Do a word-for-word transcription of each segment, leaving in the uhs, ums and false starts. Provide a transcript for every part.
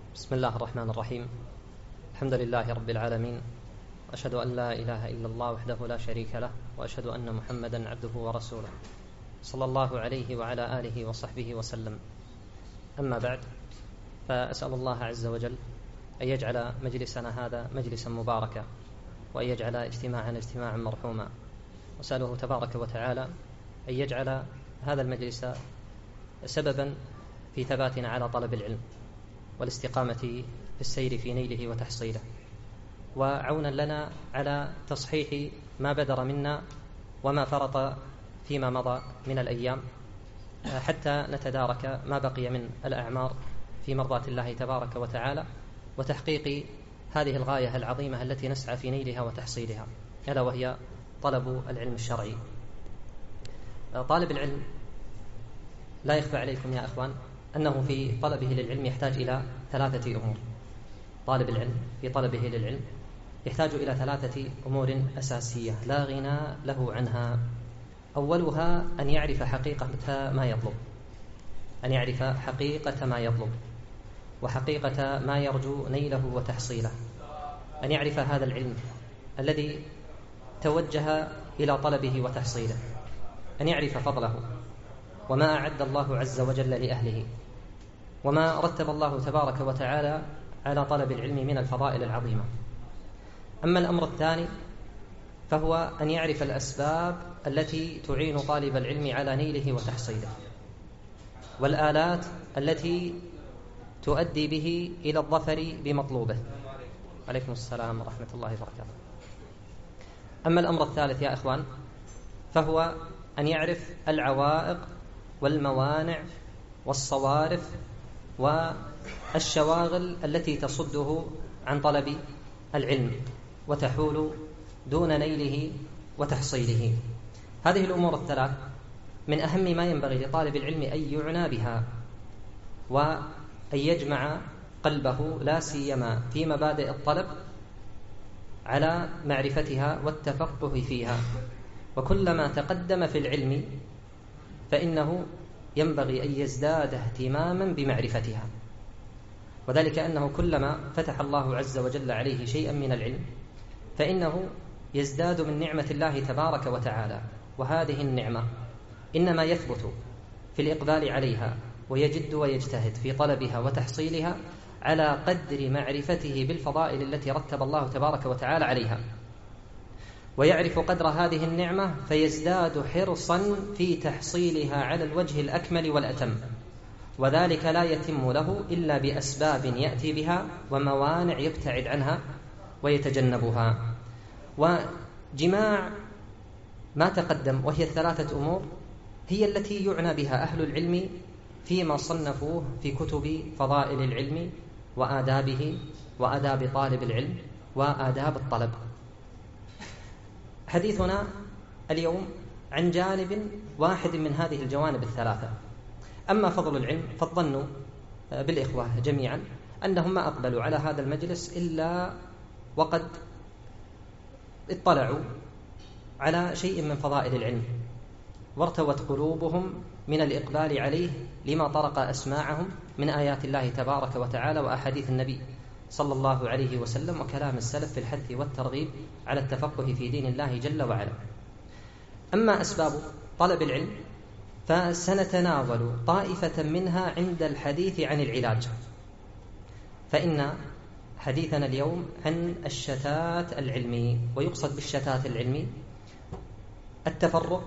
بسم الله الرحمن الرحيم. الحمد لله رب العالمين، وأشهد أن لا إله إلا الله وحده لا شريك له، وأشهد أن محمدا عبده ورسوله صلى الله عليه وعلى آله وصحبه وسلم. أما بعد، فأسأل الله عز وجل أن يجعل مجلسنا هذا مجلسا مباركا، وأن يجعل اجتماعنا اجتماعا مرحوما، وأسأله تبارك وتعالى أن يجعل هذا المجلس سببا في ثباتنا على طلب العلم والاستقامة في السير في نيله وتحصيله، وعونا لنا على تصحيح ما بدر منا وما فرط فيما مضى من الأيام، حتى نتدارك ما بقي من الأعمار في مرضاة الله تبارك وتعالى، وتحقيق هذه الغاية العظيمة التي نسعى في نيلها وتحصيلها، ألا وهي طلب العلم الشرعي. طالب العلم لا يخفى عليكم يا أخوان أنه في طلبه للعلم يحتاج إلى ثلاثة أمور. طالب العلم في طلبه للعلم يحتاج إلى ثلاثة أمور أساسية لا غنى له عنها. أولها أن يعرف حقيقة ما يطلب، أن يعرف حقيقة ما يطلب وحقيقة ما يرجو نيله وتحصيله، أن يعرف هذا العلم الذي توجه إلى طلبه وتحصيله، أن يعرف فضله وما أعد الله عز وجل لأهله، وما رتب الله تبارك وتعالى على طلب العلم من الفضائل العظيمة. أما الأمر الثاني فهو أن يعرف الأسباب التي تعين طالب العلم على نيله وتحصيله، والآلات التي تؤدي به إلى الظفر بمطلوبه. عليكم السلام ورحمة الله وبركاته. أما الأمر الثالث يا إخوان فهو أن يعرف العوائق والموانع والصوارف والشواغل التي تصده عن طلب العلم وتحول دون نيله وتحصيله. هذه الأمور الثلاث من أهم ما ينبغي لطالب العلم أن يعنى بها، وأن يجمع قلبه لا سيما في مبادئ الطلب على معرفتها والتفقه فيها. وكلما تقدم في العلم فإنه ينبغي أن يزداد اهتماما بمعرفتها، وذلك أنه كلما فتح الله عز وجل عليه شيئا من العلم فإنه يزداد من نعمة الله تبارك وتعالى. وهذه النعمة إنما يثبت في الإقبال عليها ويجد ويجتهد في طلبها وتحصيلها على قدر معرفته بالفضائل التي رتب الله تبارك وتعالى عليها، ويعرف قدر هذه النعمة فيزداد حرصا في تحصيلها على الوجه الأكمل والأتم، وذلك لا يتم له إلا بأسباب يأتي بها وموانع يبتعد عنها ويتجنبها. وجماع ما تقدم وهي الثلاثة أمور هي التي يعنى بها أهل العلم فيما صنفوه في كتب فضائل العلم وآدابه وآداب طالب العلم وآداب الطلب. حديثنا اليوم عن جانب واحد من هذه الجوانب الثلاثة. أما فضل العلم فالظن بالإخوة جميعا أنهم ما أقبلوا على هذا المجلس إلا وقد اطلعوا على شيء من فضائل العلم، وارتوت قلوبهم من الإقبال عليه لما طرق أسماعهم من آيات الله تبارك وتعالى وأحاديث النبي صلى الله عليه وسلم وكلام السلف في الحث والترغيب على التفقه في دين الله جل وعلا. أما أسباب طلب العلم فسنتناول طائفة منها عند الحديث عن العلاج، فإن حديثنا اليوم عن الشتات العلمي، ويقصد بالشتات العلمي التفرق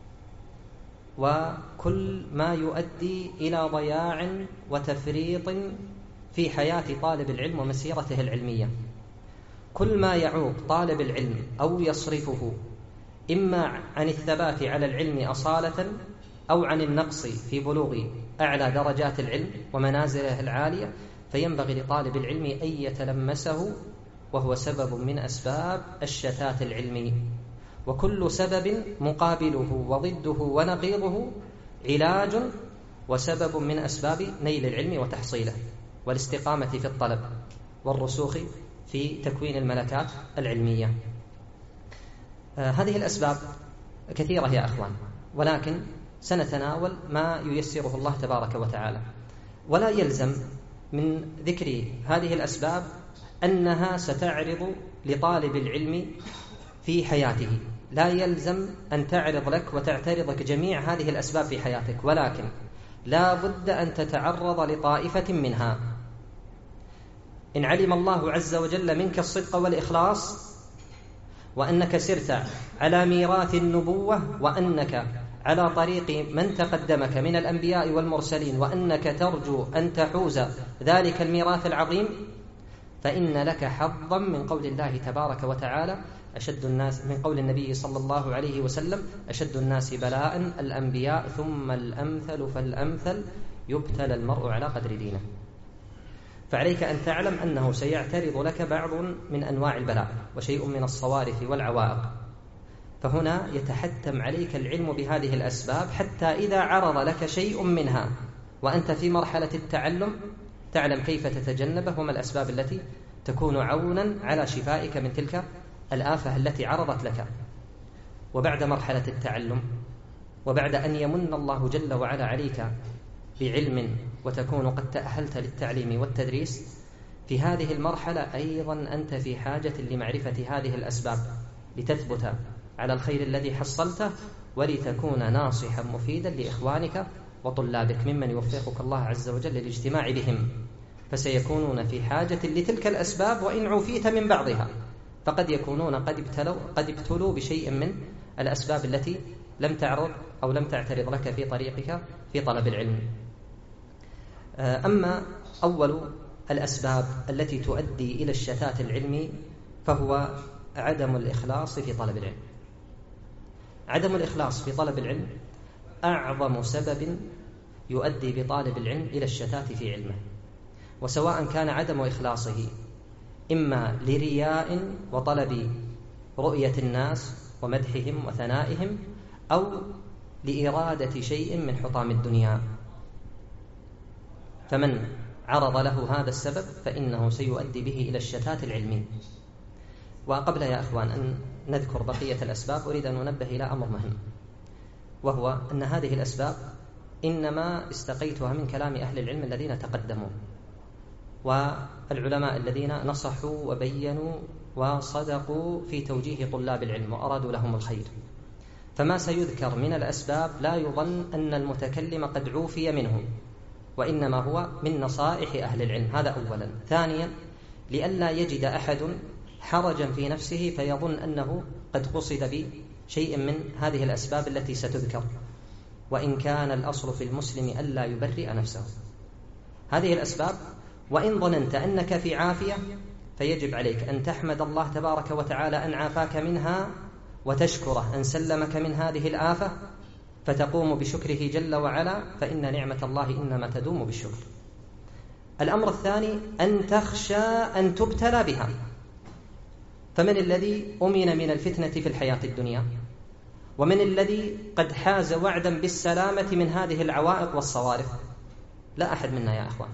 وكل ما يؤدي إلى ضياع وتفريط في حياة طالب العلم ومسيرته العلمية. كل ما يعوق طالب العلم أو يصرفه إما عن الثبات على العلم أصالة أو عن النقص في بلوغ أعلى درجات العلم ومنازله العالية، فينبغي لطالب العلم أن يتلمسه، وهو سبب من أسباب الشتات العلمي. وكل سبب مقابله وضده ونقيضه علاج وسبب من أسباب نيل العلم وتحصيله والاستقامة في الطلب والرسوخ في تكوين الملكات العلمية. آه هذه الأسباب كثيرة يا أخوان، ولكن سنتناول ما ييسره الله تبارك وتعالى. ولا يلزم من ذكر هذه الأسباب أنها ستعرض لطالب العلم في حياته، لا يلزم أن تعرض لك وتعترضك جميع هذه الأسباب في حياتك، ولكن لا بد أن تتعرض لطائفة منها. إن علم الله عز وجل منك الصدق والإخلاص، وأنك سرت على ميراث النبوة، وأنك على طريق من تقدمك من الأنبياء والمرسلين، وأنك ترجو أن تحوز ذلك الميراث العظيم، فإن لك حظا من قول الله تبارك وتعالى أشد الناس، من قول النبي صلى الله عليه وسلم أشد الناس بلاء الأنبياء ثم الأمثل فالأمثل يبتلى المرء على قدر دينه. فعليك أن تعلم أنه سيعترض لك بعض من أنواع البلاء وشيء من الصوارف والعوائق، فهنا يتحتم عليك العلم بهذه الأسباب، حتى إذا عرض لك شيء منها وأنت في مرحلة التعلم تعلم كيف تتجنبه وما الأسباب التي تكون عونا على شفائك من تلك الآفة التي عرضت لك. وبعد مرحلة التعلم، وبعد أن يمن الله جل وعلا عليك بعلم وتكون قد تأهلت للتعليم والتدريس، في هذه المرحلة أيضا أنت في حاجة لمعرفة هذه الأسباب لتثبت على الخير الذي حصلته، ولتكون ناصحا مفيدا لإخوانك وطلابك ممن يوفقك الله عز وجل للاجتماع بهم، فسيكونون في حاجة لتلك الأسباب، وإن عفيت من بعضها فقد يكونون قد ابتلوا, قد ابتلوا بشيء من الأسباب التي لم تعرض أو لم تعترض لك في طريقك في طلب العلم. أما أول الأسباب التي تؤدي إلى الشتات العلمي فهو عدم الإخلاص في طلب العلم. عدم الإخلاص في طلب العلم أعظم سبب يؤدي بطالب العلم إلى الشتات في علمه، وسواء كان عدم إخلاصه إما لرياء وطلب رؤية الناس ومدحهم وثنائهم، أو لإرادة شيء من حطام الدنيا، فمن عرض له هذا السبب فإنه سيؤدي به إلى الشتات العلمي. وقبل يا أخوان أن نذكر بقية الأسباب أريد أن ننبه إلى أمر مهم، وهو أن هذه الأسباب إنما استقيتها من كلام أهل العلم الذين تقدموا، والعلماء الذين نصحوا وبينوا وصدقوا في توجيه طلاب العلم وأرادوا لهم الخير. فما سيذكر من الأسباب لا يظن أن المتكلم قد عوفي منه، وإنما هو من نصائح أهل العلم، هذا أولا. ثانيا، لئلا يجد أحد حرجا في نفسه فيظن أنه قد قصد بشيء من هذه الأسباب التي ستذكر، وإن كان الأصل في المسلم ألا يبرئ نفسه. هذه الأسباب وإن ظننت أنك في عافية فيجب عليك أن تحمد الله تبارك وتعالى أن عافاك منها، وتشكره أن سلمك من هذه الآفة، فتقوم بشكره جل وعلا، فإن نعمة الله إنما تدوم بالشكر. الأمر الثاني أن تخشى أن تبتلى بها، فمن الذي أمن من الفتنة في الحياة الدنيا؟ ومن الذي قد حاز وعدا بالسلامة من هذه العوائق والصوارف؟ لا أحد منا يا أخوان.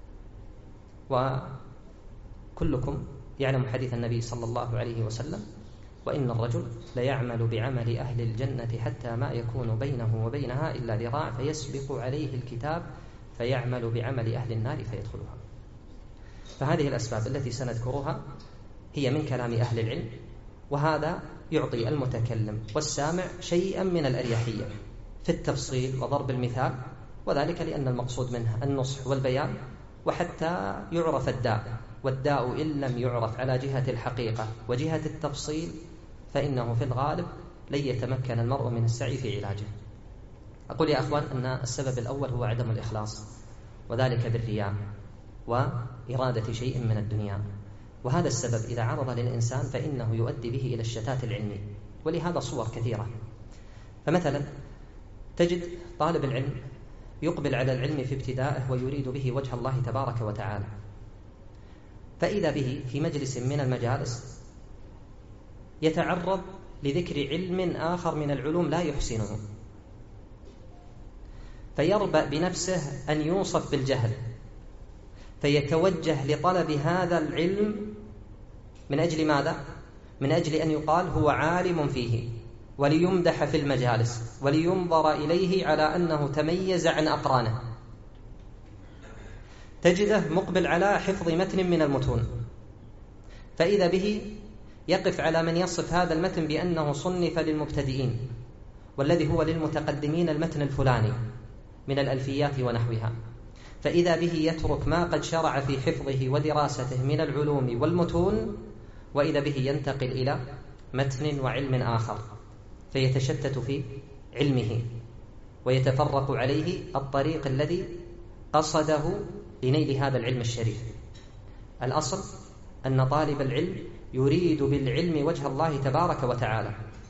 وكلكم يعلم حديث النبي صلى الله عليه وسلم: وإن الرجل ليعمل بعمل أهل الجنة حتى ما يكون بينه وبينها إلا ذراع فيسبق عليه الكتاب فيعمل بعمل أهل النار فيدخلها. فهذه الأسباب التي سنذكرها هي من كلام أهل العلم، وهذا يعطي المتكلم والسامع شيئا من الأريحية في التفصيل وضرب المثال، وذلك لأن المقصود منها النصح والبيان، وحتى يعرف الداء، والداء إن لم يعرف على جهة الحقيقة وجهة التفصيل فإنه في الغالب لن يتمكن المرء من السعي في علاجه. أقول يا أخوان أن السبب الأول هو عدم الإخلاص، وذلك بالرياء وإرادة شيء من الدنيا، وهذا السبب إذا عرض للإنسان فإنه يؤدي به إلى الشتات العلمي، ولهذا صور كثيرة. فمثلا تجد طالب العلم يقبل على العلم في ابتدائه ويريد به وجه الله تبارك وتعالى، فإذا به في مجلس من المجالس يتعرض لذكر علم آخر من العلوم لا يحسنه، فيربأ بنفسه أن يوصف بالجهل، فيتوجه لطلب هذا العلم من أجل ماذا؟ من أجل أن يقال هو عالم فيه، وليمدح في المجالس، ولينظر إليه على أنه تميز عن أقرانه. تجده مقبل على حفظ متن من المتون، فإذا به يقف على من يصف هذا المتن بأنه صنف للمبتدئين، والذي هو للمتقدمين المتن الفلاني من الألفيات ونحوها، فإذا به يترك ما قد شرع في حفظه ودراسته من العلوم والمتون، وإذا به ينتقل إلى متن وعلم آخر، فيتشتت في علمه ويتفرق عليه الطريق الذي قصده لنيل هذا العلم الشريف. الأصل أن طالب العلم يريد بالعلم وجه الله تبارك وتعالى،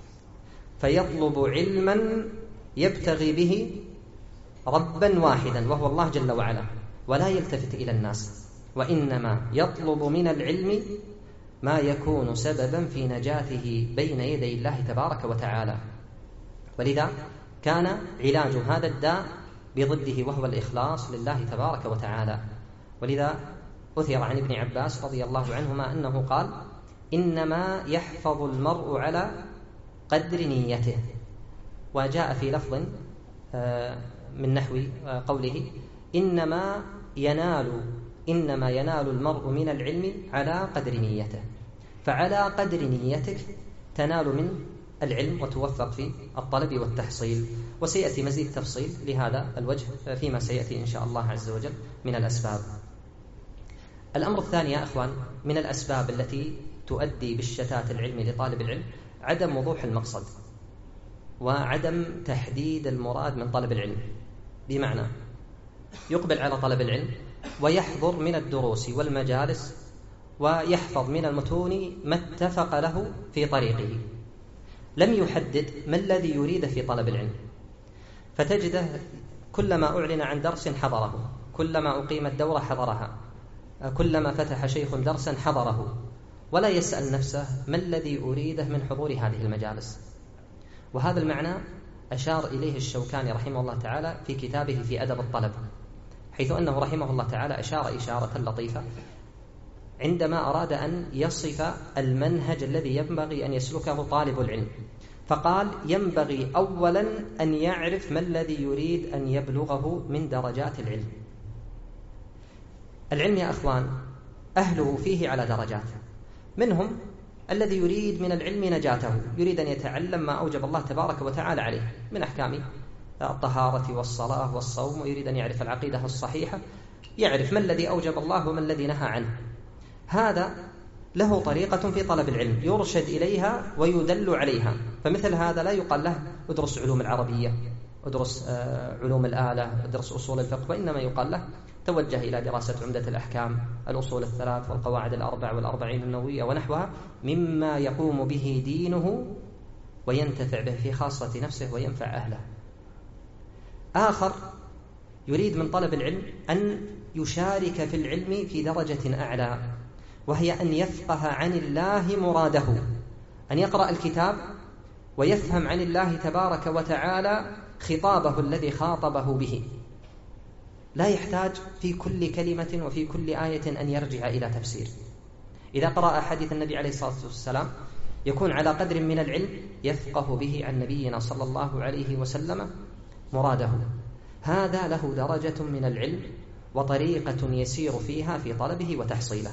فيطلب علما يبتغي به ربا واحدا وهو الله جل وعلا، ولا يلتفت إلى الناس، وإنما يطلب من العلم ما يكون سببا في نجاته بين يدي الله تبارك وتعالى. ولذا كان علاج هذا الداء بضده، وهو الإخلاص لله تبارك وتعالى. ولذا أثر عن ابن عباس رضي الله عنهما أنه قال: إنما يحفظ المرء على قدر نيته. وجاء في لفظ من نحو قوله: إنما ينال إنما ينال المرء من العلم على قدر نيته. فعلى قدر نيتك تنال من العلم وتوفق في الطلب والتحصيل. وسيأتي مزيد تفصيل لهذا الوجه فيما سيأتي إن شاء الله عز وجل من الأسباب. الأمر الثاني يا أخوان من الأسباب التي تؤدي بالشتات العلمي لطالب العلم عدم وضوح المقصد وعدم تحديد المراد من طلب العلم. بمعنى يقبل على طلب العلم ويحضر من الدروس والمجالس ويحفظ من المتون ما اتفق له في طريقه، لم يحدد ما الذي يريد في طلب العلم، فتجده كلما أعلن عن درس حضره، كلما أقيمت دورة حضرها، كلما فتح شيخ درسا حضره، ولا يسأل نفسه ما الذي أريده من حضور هذه المجالس. وهذا المعنى أشار إليه الشوكاني رحمه الله تعالى في كتابه في أدب الطلب، حيث أنه رحمه الله تعالى أشار إشارة لطيفة عندما أراد أن يصف المنهج الذي ينبغي أن يسلكه طالب العلم، فقال: ينبغي أولا أن يعرف ما الذي يريد أن يبلغه من درجات العلم. العلم يا أخوان أهله فيه على درجات، منهم الذي يريد من العلم نجاته، يريد أن يتعلم ما أوجب الله تبارك وتعالى عليه من أحكام الطهارة والصلاة والصوم، ويريد أن يعرف العقيدة الصحيحة، يعرف ما الذي أوجب الله وما الذي نهى عنه. هذا له طريقة في طلب العلم يرشد إليها ويدل عليها، فمثل هذا لا يقال له ادرس علوم العربية، ادرس علوم الآلة، ادرس أصول الفقه، وإنما يقال له توجه إلى دراسة عمدة الأحكام، الأصول الثلاث والقواعد الأربع والأربعين النووية ونحوها، مما يقوم به دينه وينتفع به في خاصة نفسه وينفع أهله. آخر يريد من طلب العلم أن يشارك في العلم في درجة أعلى، وهي أن يفقه عن الله مراده، أن يقرأ الكتاب ويفهم عن الله تبارك وتعالى خطابه الذي خاطبه به، لا يحتاج في كل كلمة وفي كل آية أن يرجع إلى تفسير. إذا قرأ حديث النبي عليه الصلاة والسلام يكون على قدر من العلم يفقه به عن نبينا صلى الله عليه وسلم مراده. هذا له درجة من العلم وطريقة يسير فيها في طلبه وتحصيله.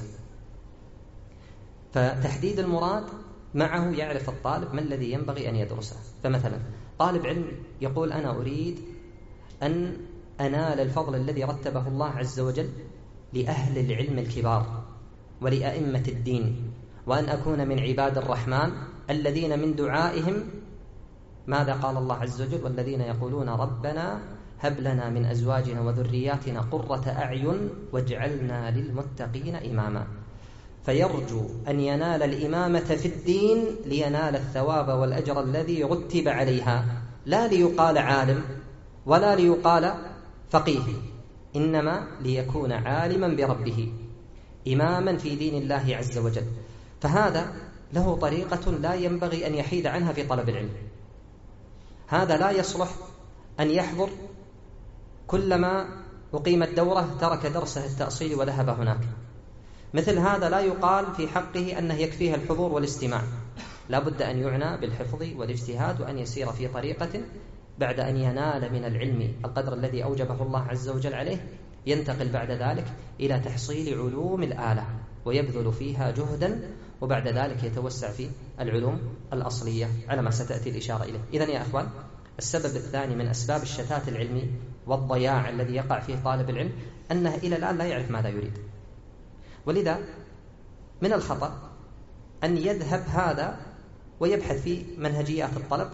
فتحديد المراد معه يعرف الطالب ما الذي ينبغي أن يدرسه. فمثلا طالب علم يقول: أنا أريد أن أنال الفضل الذي رتبه الله عز وجل لأهل العلم الكبار ولأئمة الدين، وأن أكون من عباد الرحمن الذين من دعائهم ماذا قال الله عز وجل: والذين يقولون ربنا هب لنا من أزواجنا وذرياتنا قرة أعين واجعلنا للمتقين إماما. فيرجو أن ينال الإمامة في الدين لينال الثواب والأجر الذي رتب عليها، لا ليقال عالم ولا ليقال فقيه، إنما ليكون عالما بربه إماما في دين الله عز وجل. فهذا له طريقة لا ينبغي أن يحيد عنها في طلب العلم. هذا لا يصلح أن يحضر كلما أقيمت دورة ترك درسه التأصيل وذهب هناك. مثل هذا لا يقال في حقه أنه يكفيه الحضور والاستماع، لا بد أن يعنى بالحفظ والاجتهاد، وأن يسير في طريقة بعد أن ينال من العلم القدر الذي أوجبه الله عز وجل عليه، ينتقل بعد ذلك إلى تحصيل علوم الآلة ويبذل فيها جهدا، وبعد ذلك يتوسع في العلوم الأصلية على ما ستأتي الإشارة إليه. إذن يا أخوان، السبب الثاني من أسباب الشتات العلمي والضياع الذي يقع فيه طالب العلم أنه إلى الآن لا يعرف ماذا يريد، ولذا من الخطأ أن يذهب هذا ويبحث في منهجيات الطلب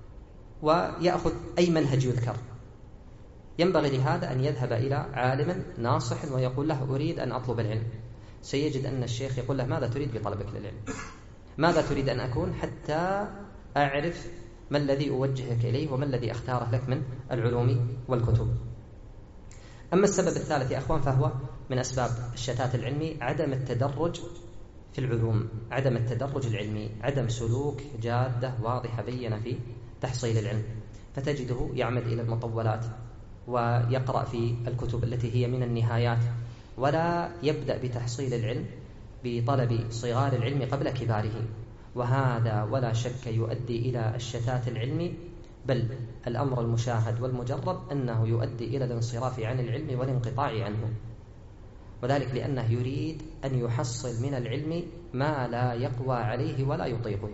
ويأخذ أي منهج يذكر. ينبغي لهذا أن يذهب إلى عالم ناصح ويقول له أريد أن أطلب العلم. سيجد أن الشيخ يقول له ماذا تريد بطلبك للعلم؟ ماذا تريد أن أكون حتى أعرف ما الذي أوجهك إليه وما الذي أختاره لك من العلوم والكتب. أما السبب الثالث يا أخوان فهو من أسباب الشتات العلمي عدم التدرج في العلوم، عدم التدرج العلمي، عدم سلوك جادة واضحة بينة في تحصيل العلم. فتجده يعمد إلى المطولات ويقرأ في الكتب التي هي من النهايات، ولا يبدأ بتحصيل العلم بطلب صغار العلم قبل كباره، وهذا ولا شك يؤدي إلى الشتات العلمي، بل الأمر المشاهد والمجرب أنه يؤدي إلى الانصراف عن العلم والانقطاع عنه، وذلك لأنه يريد أن يحصل من العلم ما لا يقوى عليه ولا يطيقه،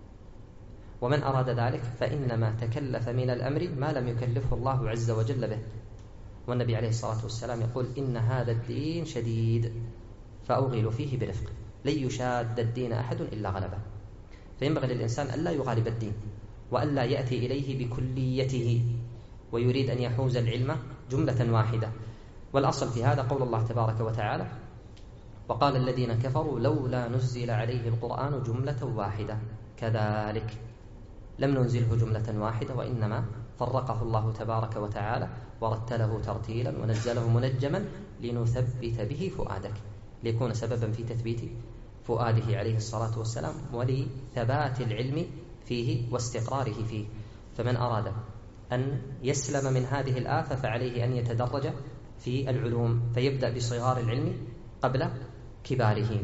ومن أراد ذلك فإنما تكلف من الأمر ما لم يكلفه الله عز وجل به. والنبي عليه الصلاة والسلام يقول إن هذا الدين شديد فأوغل فيه برفق، لن يشاد الدين أحد إلا غلبه. فينبغي للإنسان ألا يغالب الدين وألا يأتي إليه بكليته ويريد أن يحوز العلم جملة واحدة. والأصل في هذا قول الله تبارك وتعالى وقال الذين كفروا لولا نزل عليه القرآن جملة واحدة، كذلك لم ننزله جملة واحدة وإنما فرقه الله تبارك وتعالى ورتله ترتيلا ونزله منجما لنثبت به فؤادك، ليكون سببا في تثبيت فؤاده عليه الصلاة والسلام ولثبات العلم فيه واستقراره فيه. فمن أراد أن يسلم من هذه الآفة فعليه أن يتدرج في العلوم، فيبدأ بصغار العلم قبل كباره.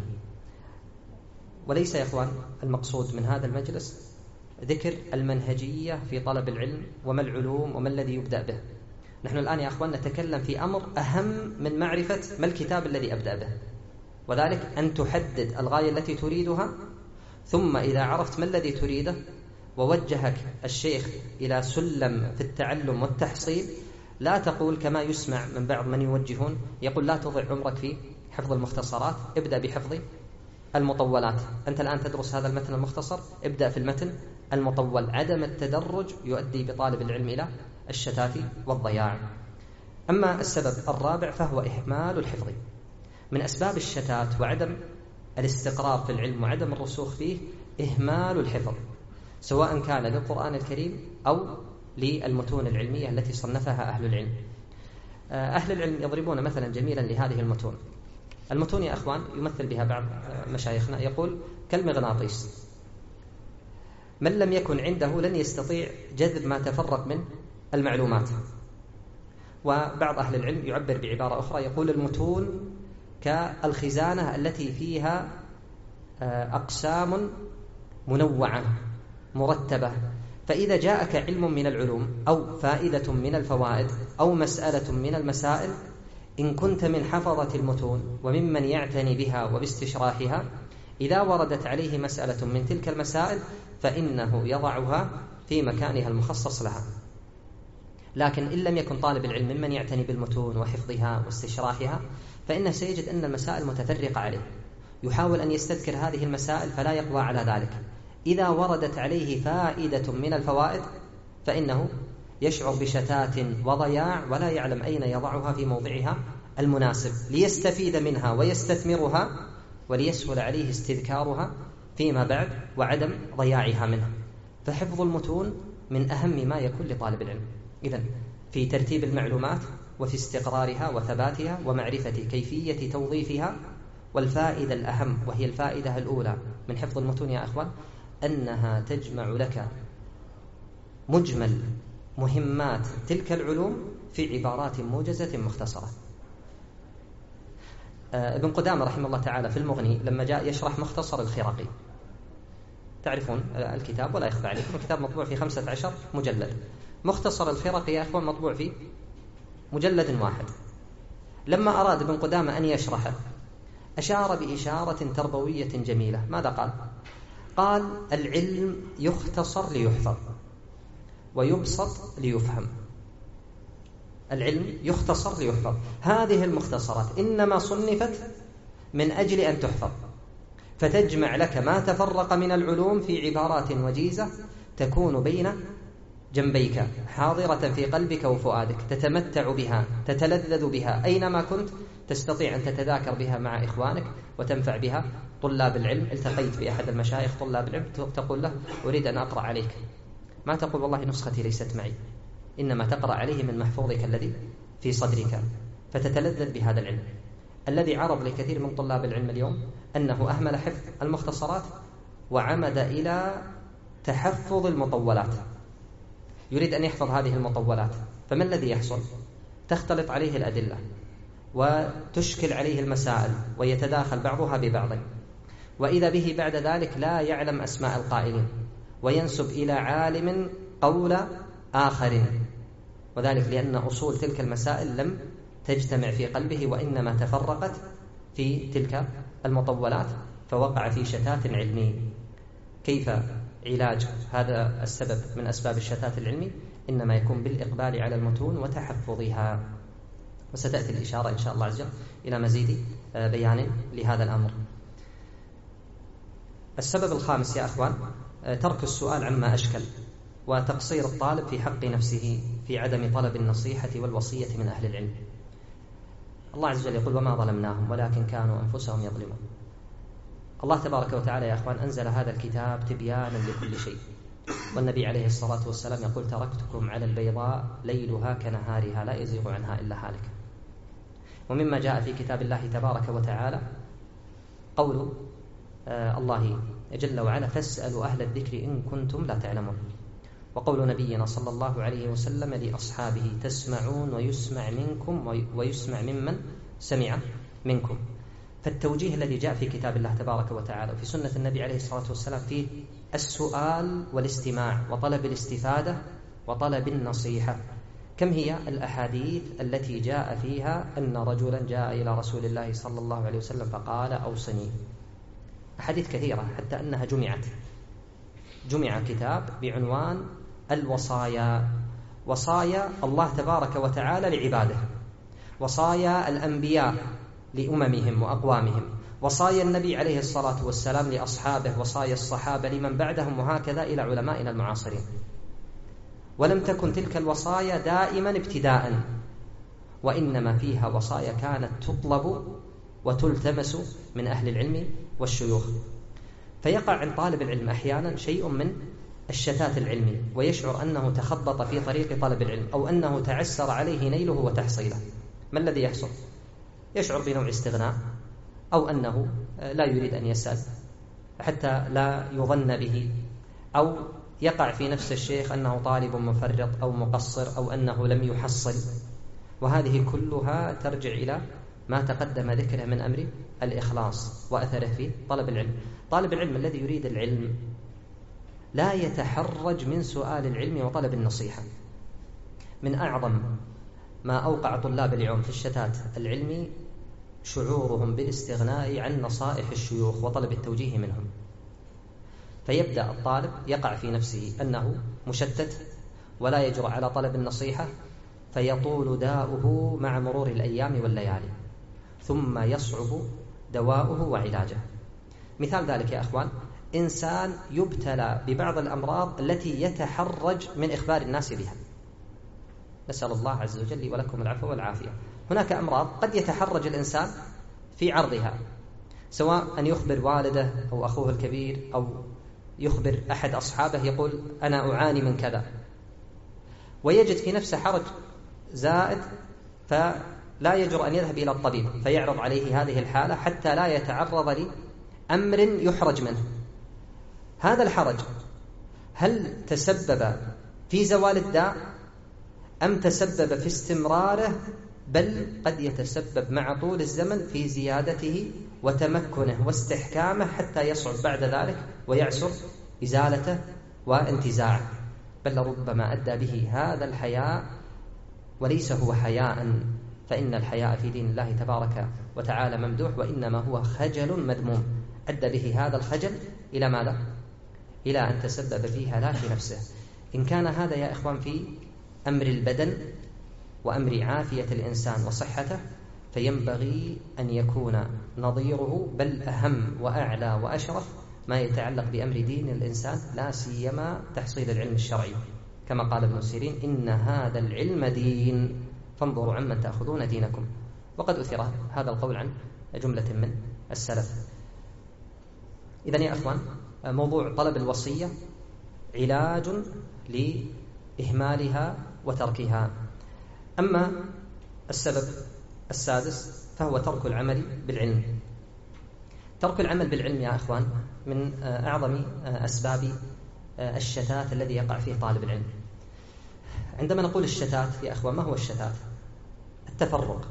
وليس يا إخوان المقصود من هذا المجلس ذكر المنهجية في طلب العلم وما العلوم وما الذي يبدأ به. نحن الآن يا أخوان نتكلم في أمر أهم من معرفة ما الكتاب الذي أبدأ به، وذلك أن تحدد الغاية التي تريدها، ثم إذا عرفت ما الذي تريده ووجهك الشيخ إلى سلم في التعلم والتحصيل، لا تقول كما يسمع من بعض من يوجهون يقول لا تضع عمرك في حفظ المختصرات، ابدأ بحفظ المطولات. أنت الآن تدرس هذا المتن المختصر، ابدأ في المتن المطول. عدم التدرج يؤدي بطالب العلم إلى الشتات والضياع. أما السبب الرابع فهو إهمال الحفظ. من أسباب الشتات وعدم الاستقرار في العلم وعدم الرسوخ فيه إهمال الحفظ، سواء كان للقرآن الكريم أو للمتون العلمية التي صنفها أهل العلم. أهل العلم يضربون مثلا جميلا لهذه المتون. المتون يا أخوان يمثل بها بعض مشايخنا يقول كالمغناطيس، من لم يكن عنده لن يستطيع جذب ما تفرق من المعلومات. وبعض أهل العلم يعبر بعبارة أخرى يقول المتون كالخزانة التي فيها أقسام منوعة مرتبة، فإذا جاءك علم من العلوم أو فائدة من الفوائد أو مسألة من المسائل، إن كنت من حفظة المتون وممن يعتني بها وباستشراحها، إذا وردت عليه مسألة من تلك المسائل فإنه يضعها في مكانها المخصص لها. لكن إن لم يكن طالب العلم ممن يعتني بالمتون وحفظها واستشراحها، فإنه سيجد أن المسائل متفرقة عليه، يحاول أن يستذكر هذه المسائل فلا يقوى على ذلك. إذا وردت عليه فائدة من الفوائد فإنه يشعر بشتات وضياع ولا يعلم أين يضعها في موضعها المناسب ليستفيد منها ويستثمرها وليسهل عليه استذكارها فيما بعد وعدم ضياعها منه. فحفظ المتون من أهم ما يكون لطالب العلم. إذن في ترتيب المعلومات وفي استقرارها وثباتها ومعرفة كيفية توظيفها. والفائدة الأهم وهي الفائدة الأولى من حفظ المتون يا أخوان أنها تجمع لك مجمل مهمات تلك العلوم في عبارات موجزة مختصرة. ابن قدامة رحمه الله تعالى في المغني لما جاء يشرح مختصر الخراقي، تعرفون الكتاب ولا يخفى عليكم، الكتاب مطبوع في خمسة عشر مجلد. مختصر الخراقي يا أخوان مطبوع في مجلد واحد. لما أراد ابن قدامة أن يشرحه أشار بإشارة تربوية جميلة. ماذا قال؟ قال: العلم يختصر ليحفظ ويبسط ليفهم. العلم يختصر ليحفظ، هذه المختصرات إنما صنفت من أجل أن تحفظ، فتجمع لك ما تفرق من العلوم في عبارات وجيزة تكون بين جنبيك حاضرة في قلبك وفؤادك، تتمتع بها، تتلذذ بها أينما كنت، تستطيع أن تتذاكر بها مع إخوانك وتنفع بها طلاب العلم. التقيت بأحد المشايخ طلاب العلم تقول له: أريد أن أقرأ عليك، ما تقول والله نسختي ليست معي، إنما تقرأ عليه من محفوظك الذي في صدرك، فتتلذذ بهذا العلم. الذي عرض لكثير من طلاب العلم اليوم أنه أهمل حفظ المختصرات وعمد إلى تحفظ المطولات، يريد أن يحفظ هذه المطولات، فما الذي يحصل؟ تختلط عليه الأدلة وتشكل عليه المسائل ويتداخل بعضها ببعض، وإذا به بعد ذلك لا يعلم أسماء القائلين وينسب إلى عالم قول آخر، وذلك لأن أصول تلك المسائل لم تجتمع في قلبه وإنما تفرقت في تلك المطولات، فوقع في شتات علمي. كيف علاج هذا السبب من أسباب الشتات العلمي؟ إنما يكون بالإقبال على المتون وتحفظها، وستأتي الإشارة إن شاء الله عز وجل إلى مزيد بيان لهذا الأمر. السبب الخامس يا أخوان ترك السؤال عما أشكل، وتقصير الطالب في حق نفسه في عدم طلب النصيحة والوصية من أهل العلم. الله عز وجل يقول: وما ظلمناهم ولكن كانوا أنفسهم يظلمون. الله تبارك وتعالى يا أخوان أنزل هذا الكتاب تبيانا لكل شيء، والنبي عليه الصلاة والسلام يقول: تركتكم على البيضاء ليلها كنهارها لا يزيغ عنها إلا هالك. ومما جاء في كتاب الله تبارك وتعالى قول آه الله جل وعلا: فاسألوا أهل الذكر إن كنتم لا تعلمون. وقول نبينا صلى الله عليه وسلم لأصحابه: تسمعون ويسمع منكم ويسمع ممن سمع منكم. فالتوجيه الذي جاء في كتاب الله تبارك وتعالى وفي سنة النبي عليه الصلاة والسلام فيه السؤال والاستماع وطلب الاستفادة وطلب النصيحة. كم هي الأحاديث التي جاء فيها أن رجلا جاء إلى رسول الله صلى الله عليه وسلم فقال: أوصني. أحاديث كثيرة حتى أنها جمعت جمع كتاب بعنوان الوصايا، وصايا الله تبارك وتعالى لعباده، وصايا الأنبياء لأممهم وأقوامهم، وصايا النبي عليه الصلاة والسلام لأصحابه، وصايا الصحابة لمن بعدهم، وهكذا إلى علمائنا المعاصرين. ولم تكن تلك الوصايا دائما ابتداء، وإنما فيها وصايا كانت تطلب وتلتمس من أهل العلم والشيوخ. فيقع عند طالب العلم أحيانا شيء من الشتات العلمي، ويشعر أنه تخبط في طريق طلب العلم أو أنه تعسر عليه نيله وتحصيله. ما الذي يحصل؟ يشعر بنوع استغناء، أو أنه لا يريد أن يسأل حتى لا يظن به، أو يقع في نفس الشيخ أنه طالب مفرط أو مقصر أو أنه لم يحصل. وهذه كلها ترجع إلى ما تقدم ذكره من أمر الإخلاص وأثره في طلب العلم. طالب العلم الذي يريد العلم لا يتحرج من سؤال العلم وطلب النصيحة. من أعظم ما أوقع طلاب اليوم في الشتات العلمي شعورهم بالاستغناء عن نصائح الشيوخ وطلب التوجيه منهم، فيبدأ الطالب يقع في نفسه أنه مشتت ولا يجرؤ على طلب النصيحة، فيطول داؤه مع مرور الأيام والليالي، ثم يصعب دواؤه وعلاجه. مثال ذلك يا أخوان: إنسان يبتلى ببعض الأمراض التي يتحرج من إخبار الناس بها، نسأل الله عز وجل لي ولكم العفو والعافية. هناك أمراض قد يتحرج الإنسان في عرضها، سواء أن يخبر والده أو أخوه الكبير أو يخبر أحد أصحابه يقول: أنا أعاني من كذا، ويجد في نفسه حرج زائد فلا يجرؤ أن يذهب إلى الطبيب فيعرض عليه هذه الحالة حتى لا يتعرض لأمر يحرج منه. هذا الحرج هل تسبب في زوال الداء أم تسبب في استمراره؟ بل قد يتسبب مع طول الزمن في زيادته وتمكنه واستحكامه حتى يصعب بعد ذلك ويعسر إزالته وانتزاعه، بل ربما أدى به هذا الحياء وليس هو حياء فإن الحياء في دين الله تبارك وتعالى ممدوح، وإنما هو خجل مذموم أدى به هذا الخجل إلى ماذا؟ إلى أن تسبب في هلاك نفسه. إن كان هذا يا إخوان في أمر البدن وأمر عافية الإنسان وصحته، فينبغي أن يكون نظيره بل أهم وأعلى وأشرف ما يتعلق بأمر دين الإنسان، لا سيما تحصيل العلم الشرعي، كما قال ابن سيرين: إن هذا العلم دين فانظروا عمن تأخذون دينكم. وقد أثر هذا القول عن جملة من السلف. إذن يا أخوان، موضوع طلب الوصية علاج لإهمالها وتركها. أما السبب السادس فهو ترك العمل بالعلم. ترك العمل بالعلم يا أخوان من أعظم أسباب الشتات الذي يقع فيه طالب العلم. عندما نقول الشتات يا أخوان، ما هو الشتات؟ التفرق.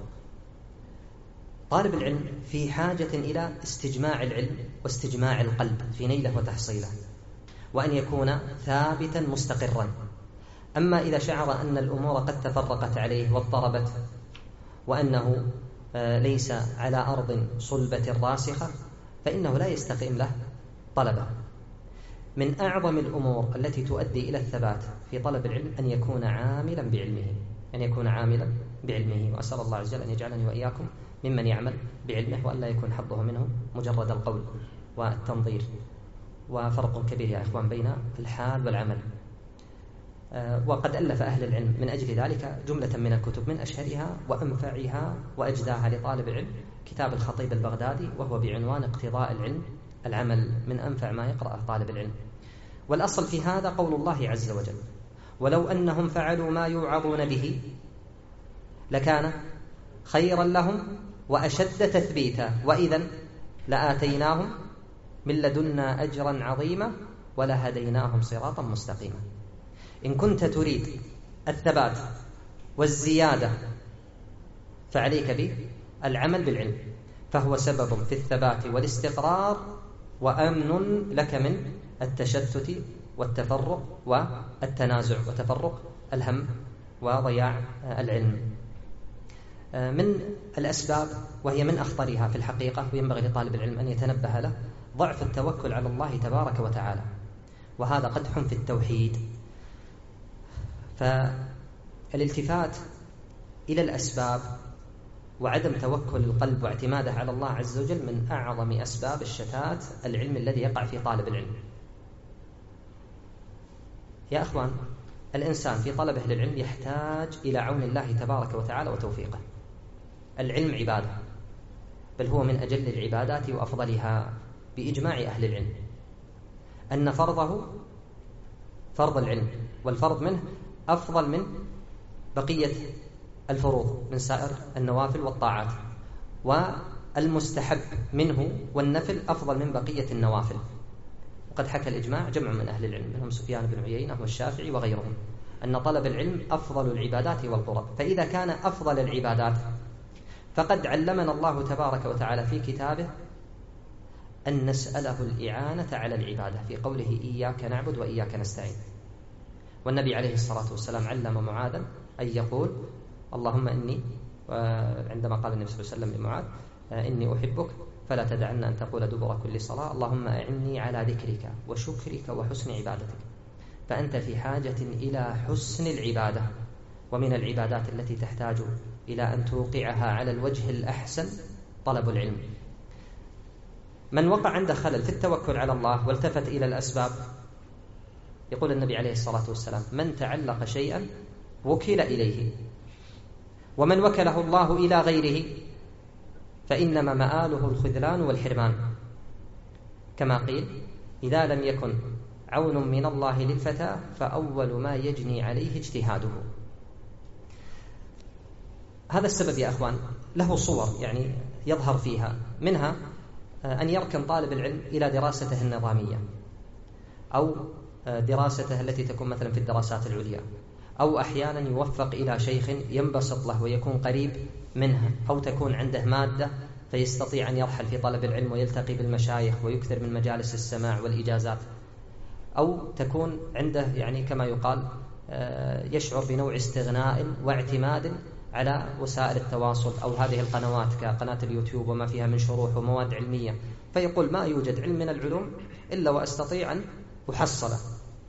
طالب العلم في حاجة إلى استجماع العلم واستجماع القلب في نيله وتحصيله، وأن يكون ثابتا مستقرا. أما إذا شعر أن الأمور قد تفرقت عليه واضطربت، وأنه ليس على أرض صلبة راسخة، فإنه لا يستقيم له طلبه. من أعظم الأمور التي تؤدي إلى الثبات في طلب العلم أن يكون عاملا بعلمه، أن يكون عاملا بعلمه. وأسأل الله عز وجل أن يجعلني وإياكم ممن يعمل بعلمه، وأن لا يكون حظه منه مجرد القول والتنظير. وفرق كبير يا إخوان بين الحال والعمل. وقد ألف أهل العلم من أجل ذلك جملة من الكتب، من أشهرها وأنفعها وأجداها لطالب العلم كتاب الخطيب البغدادي، وهو بعنوان اقتضاء العلم العمل، من أنفع ما يقرأه طالب العلم. والأصل في هذا قول الله عز وجل: ولو أنهم فعلوا ما يوعظون به لكان خيرا لهم وأشد تثبيتا، وإذن لآتيناهم من لدنا أجرا عظيما ولهديناهم صراطا مستقيما. إن كنت تريد الثبات والزيادة فعليك بالعمل بالعلم، فهو سبب في الثبات والاستقرار، وأمن لك من التشتت والتفرق والتنازع وتفرق الهم وضياع العلم. من الأسباب، وهي من أخطرها في الحقيقة وينبغي لطالب العلم أن يتنبه له، ضعف التوكل على الله تبارك وتعالى، وهذا قدح في التوحيد. فالالتفات إلى الأسباب وعدم توكل القلب واعتماده على الله عز وجل من أعظم أسباب الشتات العلم الذي يقع في طالب العلم. يا أخوان، الإنسان في طلبه للعلم يحتاج إلى عون الله تبارك وتعالى وتوفيقه. العلم عبادة، بل هو من أجل العبادات وأفضلها بإجماع أهل العلم، أن فرضه فرض العلم، والفرض منه أفضل من بقية الفروض من سائر النوافل والطاعات، والمستحب منه والنفل أفضل من بقية النوافل. وقد حكى الإجماع جمع من أهل العلم منهم سفيان بن عيينة والشافعي وغيرهم أن طلب العلم أفضل العبادات والقرب. فإذا كان أفضل العبادات فقد علمنا الله تبارك وتعالى في كتابه أن نسأله الإعانة على العبادة في قوله: إياك نعبد وإياك نستعين. والنبي عليه الصلاة والسلام علم معاذا أن يقول: اللهم إني، عندما قال النبي صلى الله عليه وسلم لمعاذ: إني أحبك فلا تدعن أن تقول دبر كل صلاة اللهم أعني على ذكرك وشكرك وحسن عبادتك. فأنت في حاجة إلى حسن العبادة، ومن العبادات التي تحتاج إلى أن توقعها على الوجه الأحسن طلب العلم. من وقع عنده خلل في التوكل على الله والتفت إلى الأسباب، يقول النبي عليه الصلاة والسلام: من تعلق شيئا وكل إليه، ومن وكله الله إلى غيره فإنما مآله الخذلان والحرمان. كما قيل: إذا لم يكن عون من الله للفتى فأول ما يجني عليه اجتهاده. هذا السبب يا أخوان له صور يعني يظهر فيها، منها أن يركن طالب العلم إلى دراسته النظامية، أو دراسته التي تكون مثلا في الدراسات العليا، أو أحيانا يوفق إلى شيخ ينبسط له ويكون قريب منها، أو تكون عنده مادة فيستطيع أن يرحل في طلب العلم ويلتقي بالمشايخ ويكثر من مجالس السماع والإجازات، أو تكون عنده يعني كما يقال يشعر بنوع استغناء واعتماد على وسائل التواصل أو هذه القنوات كقناة اليوتيوب وما فيها من شروح ومواد علمية، فيقول ما يوجد علم من العلوم إلا وأستطيع أن أحصله.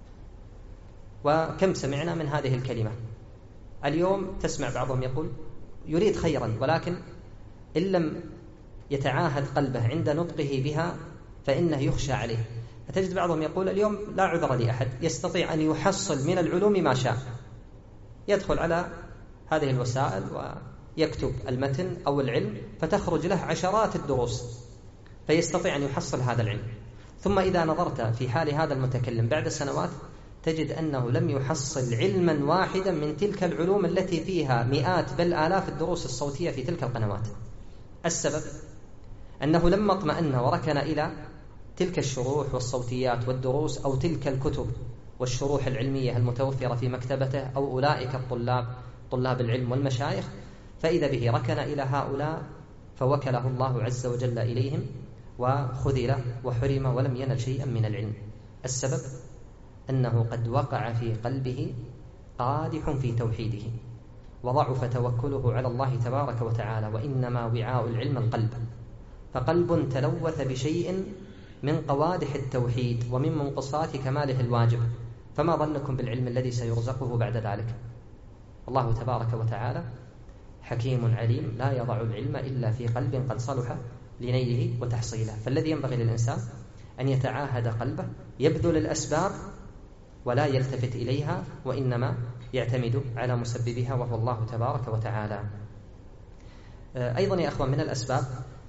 وكم سمعنا من هذه الكلمة. اليوم تسمع بعضهم يقول يريد خيرا، ولكن إن لم يتعاهد قلبه عند نطقه بها فإنه يخشى عليه. فتجد بعضهم يقول اليوم لا عذر لأحد، يستطيع أن يحصل من العلوم ما شاء، يدخل على هذه الوسائل ويكتب المتن أو العلم فتخرج له عشرات الدروس، فيستطيع أن يحصل هذا العلم. ثم إذا نظرت في حال هذا المتكلم بعد سنوات تجد أنه لم يحصل علما واحدا من تلك العلوم التي فيها مئات بل آلاف الدروس الصوتية في تلك القنوات. السبب أنه لما اطمأن وركن إلى تلك الشروح والصوتيات والدروس أو تلك الكتب والشروح العلمية المتوفرة في مكتبته أو أولئك الطلاب طلاب العلم والمشايخ، فإذا به ركن إلى هؤلاء فوكله الله عز وجل إليهم وخذل وحرم ولم ينل شيئا من العلم. السبب أنه قد وقع في قلبه قادح في توحيده وضعف توكله على الله تبارك وتعالى، وإنما وعاء العلم القلب، فقلب تلوث بشيء من قوادح التوحيد ومن منقصات كماله الواجب، فما ظنكم بالعلم الذي سيرزقه بعد ذلك؟ الله تبارك وتعالى حكيم عليم لا يضع العلم إلا في قلب قد صلح لنيله وتحصيله. فالذي ينبغي للإنسان أن يتعاهد قلبه، يبذل الأسباب ولا يلتفت إليها، وإنما يعتمد على مسببها وهو الله تبارك وتعالى. أيضا يا أخوان من الأسباب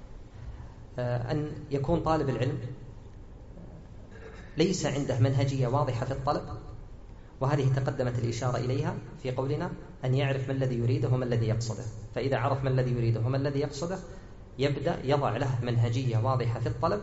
أن يكون طالب العلم ليس عنده منهجية واضحة في الطلب، وهذه تقدمت الإشارة إليها في قولنا أن يعرف ما الذي يريده وما الذي يقصده. فإذا عرف ما الذي يريده وما الذي يقصده يبدأ يضع له منهجية واضحة في الطلب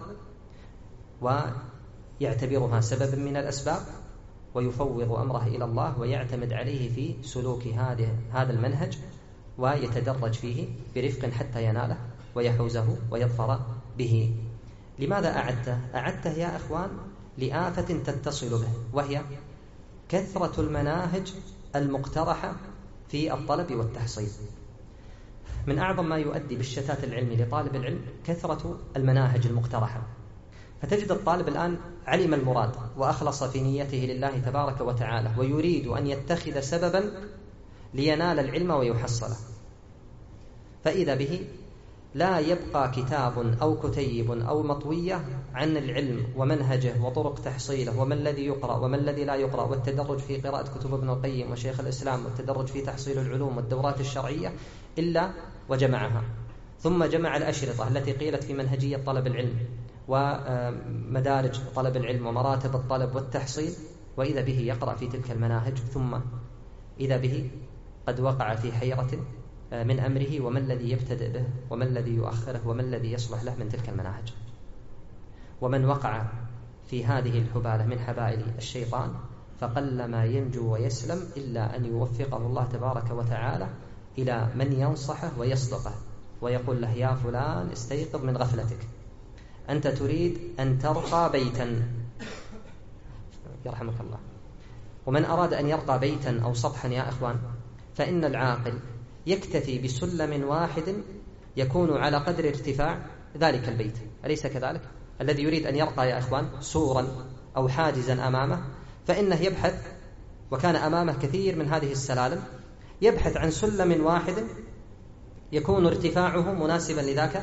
ويعتبرها سببا من الأسباب، ويفوض أمره إلى الله ويعتمد عليه في سلوك هذا المنهج، ويتدرج فيه برفق حتى يناله ويحوزه ويظفر به. لماذا أعدته؟ أعدته يا أخوان لآفة تتصل به، وهي كثرة المناهج المقترحة في الطلب والتحصيل. من أعظم ما يؤدي بالشتات العلمي لطالب العلم كثرة المناهج المقترحة. فتجد الطالب الآن علم المراد وأخلص في نيته لله تبارك وتعالى ويريد أن يتخذ سببا لينال العلم ويحصله، فإذا به لا يبقى كتاب أو كتيب أو مطوية عن العلم ومنهجه وطرق تحصيله وما الذي يقرأ وما الذي لا يقرأ، والتدرج في قراءة كتب ابن القيم وشيخ الإسلام، والتدرج في تحصيل العلوم والدورات الشرعية، إلا وجمعها. ثم جمع الأشرطة التي قيلت في منهجية طلب العلم ومدارج طلب العلم ومراتب الطلب والتحصيل، وإذا به يقرأ في تلك المناهج، ثم إذا به قد وقع في حيرة من أمره وما الذي يبتدئ به وما الذي يؤخره وما الذي يصلح له من تلك المناهج. ومن وقع في هذه الحبالة من حبائل الشيطان فقلما ينجو ويسلم إلا أن يوفقه الله تبارك وتعالى إلى من ينصحه ويصدقه ويقول له يا فلان استيقظ من غفلتك، أنت تريد أن ترقى بيتا، يرحمك الله. ومن أراد أن يرقى بيتا أو سطحا يا أخوان فإن العاقل يكتفي بسلم واحد يكون على قدر ارتفاع ذلك البيت، أليس كذلك؟ الذي يريد أن يرقى يا أخوان سورا أو حاجزا أمامه فإنه يبحث، وكان أمامه كثير من هذه السلالم، يبحث عن سلم واحد يكون ارتفاعه مناسبا لذاك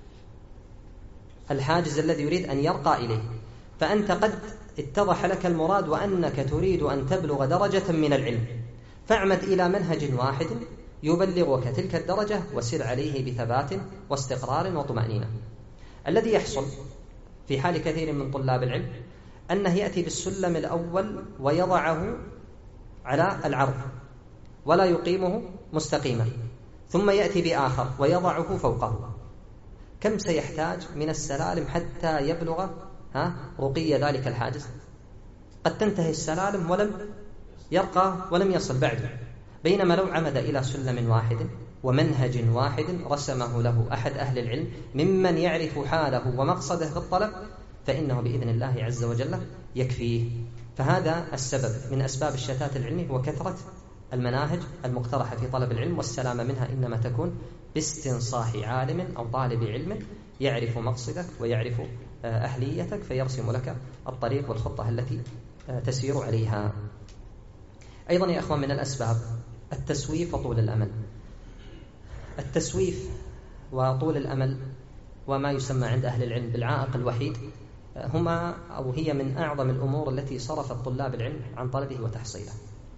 الحاجز الذي يريد أن يرقى إليه. فأنت قد اتضح لك المراد وأنك تريد أن تبلغ درجة من العلم، فاعمد إلى منهج واحد يبلغك تلك الدرجة وسر عليه بثبات واستقرار وطمأنينة. الذي يحصل في حال كثير من طلاب العلم أنه يأتي بالسلم الأول ويضعه على العرض ولا يقيمه مستقيما، ثم يأتي بآخر ويضعه فوقه. كم سيحتاج من السلالم حتى يبلغ ها رقي ذلك الحاجز؟ قد تنتهي السلالم ولم يرقى ولم يصل بعده. بينما لو عمد إلى سلم واحد ومنهج واحد رسمه له أحد أهل العلم ممن يعرف حاله ومقصده في الطلب فإنه بإذن الله عز وجل يكفيه. فهذا السبب من أسباب الشتات العلمي هو كثرة المناهج المقترحة في طلب العلم والسلامة منها إنما تكون باستنصاح عالم أو طالب علم يعرف مقصدك ويعرف أهليتك فيرسم لك الطريق والخطة التي تسير عليها. أيضا يا أخوان من الأسباب التسويف وطول الأمل. التسويف وطول الأمل وما يسمى عند أهل العلم بالعائق الوحيد هما أو هي من أعظم الأمور التي صرفت طلاب العلم عن طلبه وتحصيله.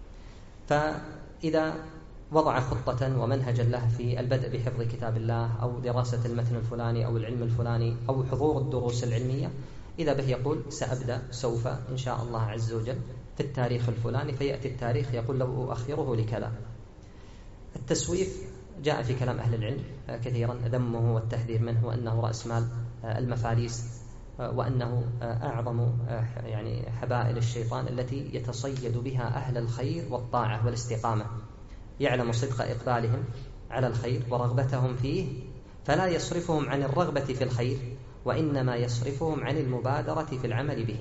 فإذا وضع خطة ومنهجا له في البدء بحفظ كتاب الله أو دراسة المتن الفلاني أو العلم الفلاني أو حضور الدروس العلمية، إذا به يقول سأبدأ سوف إن شاء الله عز وجل في التاريخ الفلاني، فيأتي التاريخ يقول لو أؤخره لكذا. التسويف جاء في كلام أهل العلم كثيرا ذمه والتحذير منه، وأنه رأس مال المفاليس، وأنه أعظم يعني حبائل الشيطان التي يتصيد بها أهل الخير والطاعة والاستقامة، يعلم صدق إقبالهم على الخير ورغبتهم فيه فلا يصرفهم عن الرغبة في الخير، وإنما يصرفهم عن المبادرة في العمل به.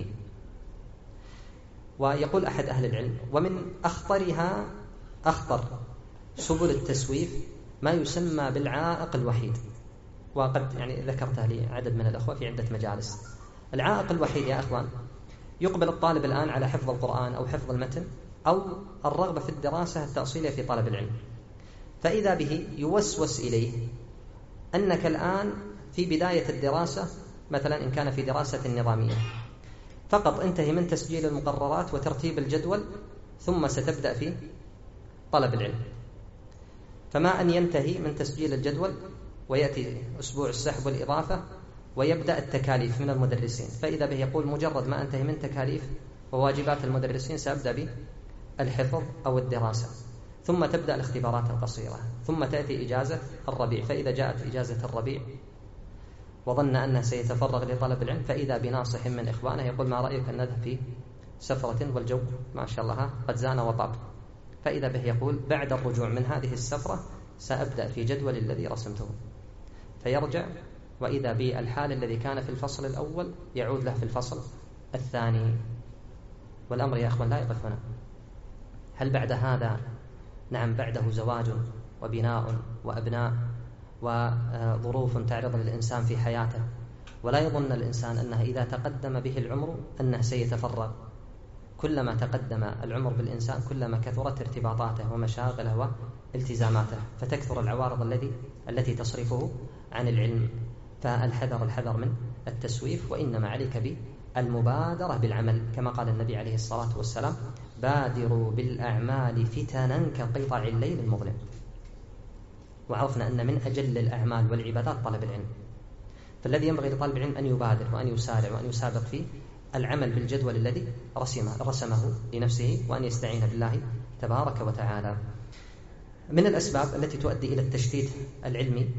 ويقول أحد أهل العلم ومن أخطرها أخطر سبل التسويف ما يسمى بالعائق الوحيد، وقد يعني ذكرتها لي عدد من الأخوة في عدة مجالس. العائق الوحيد يا أخوان، يقبل الطالب الآن على حفظ القرآن أو حفظ المتن أو الرغبة في الدراسة التأصيلية في طلب العلم، فإذا به يوسوس إليه أنك الآن في بداية الدراسة، مثلا إن كان في دراسة نظامية، فقط انتهي من تسجيل المقررات وترتيب الجدول ثم ستبدأ في طلب العلم. فما أن ينتهي من تسجيل الجدول ويأتي أسبوع السحب والإضافة ويبدأ التكاليف من المدرسين، فإذا به يقول مجرد ما أنتهي من تكاليف وواجبات المدرسين سأبدأ بالحفظ أو الدراسة، ثم تبدأ الاختبارات القصيرة، ثم تأتي إجازة الربيع، فإذا جاءت إجازة الربيع وظن أنه سيتفرغ لطلب العلم فإذا بناصح من إخوانه يقول ما رأيك أن نذهب في سفرة والجو ما شاء الله قد زان وطاب، فإذا به يقول بعد الرجوع من هذه السفرة سأبدأ في جدول الذي رسمته، فيرجع وإذا بالحال الذي كان في الفصل الأول يعود له في الفصل الثاني. والأمر يا أخوان لا يقف هنا، هل بعد هذا نعم بعده زواج وبناء وأبناء وظروف تعرض للإنسان في حياته، ولا يظن الإنسان أنه إذا تقدم به العمر أنه سيتفرغ. كلما تقدم العمر بالإنسان كلما كثرت ارتباطاته ومشاغله والتزاماته، فتكثر العوارض التي التي تصرفه عن العلم. فالحذر الحذر من التسويف، وإنما عليك بالمبادرة بالعمل، كما قال النبي عليه الصلاة والسلام بادروا بالأعمال فتنا كقطع الليل المظلم. وعرفنا أن من أجل الأعمال والعبادات طلب العلم، فالذي ينبغي لطالب العلم أن يبادر وأن يسارع وأن يسابق فيه العمل بالجدول الذي رسمه, رسمه لنفسه، وأن يستعين بالله تبارك وتعالى. من الأسباب التي تؤدي إلى التشتيت العلمي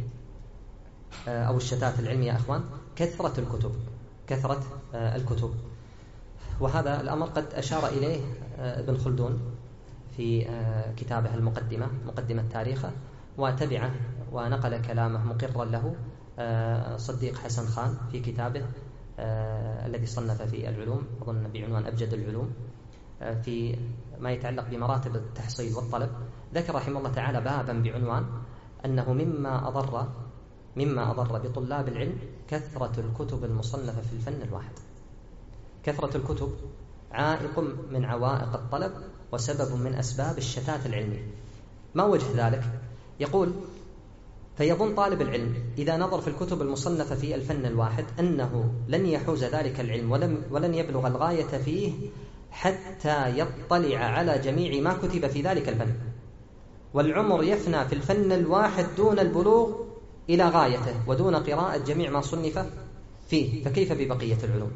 أو الشتات العلمي يا أخوان كثرة الكتب كثرة الكتب وهذا الأمر قد أشار إليه ابن خلدون في كتابه المقدمة مقدمة تاريخه، وتبعه ونقل كلامه مقرا له صديق حسن خان في كتابه الذي صنف في العلوم أظن بعنوان أبجد العلوم في ما يتعلق بمراتب التحصيل والطلب. ذكر رحمه الله تعالى بابا بعنوان أنه مما أضر مما أضر بطلاب العلم كثرة الكتب المصنفة في الفن الواحد. كثرة الكتب عائق من عوائق الطلب وسبب من أسباب الشتات العلمي. ما وجه ذلك؟ يقول فيظن طالب العلم إذا نظر في الكتب المصنفة في الفن الواحد أنه لن يحوز ذلك العلم ولم ولن يبلغ الغاية فيه حتى يطلع على جميع ما كتب في ذلك الفن، والعمر يفنى في الفن الواحد دون البلوغ إلى غايته ودون قراءة جميع ما صنف فيه، فكيف ببقية العلوم؟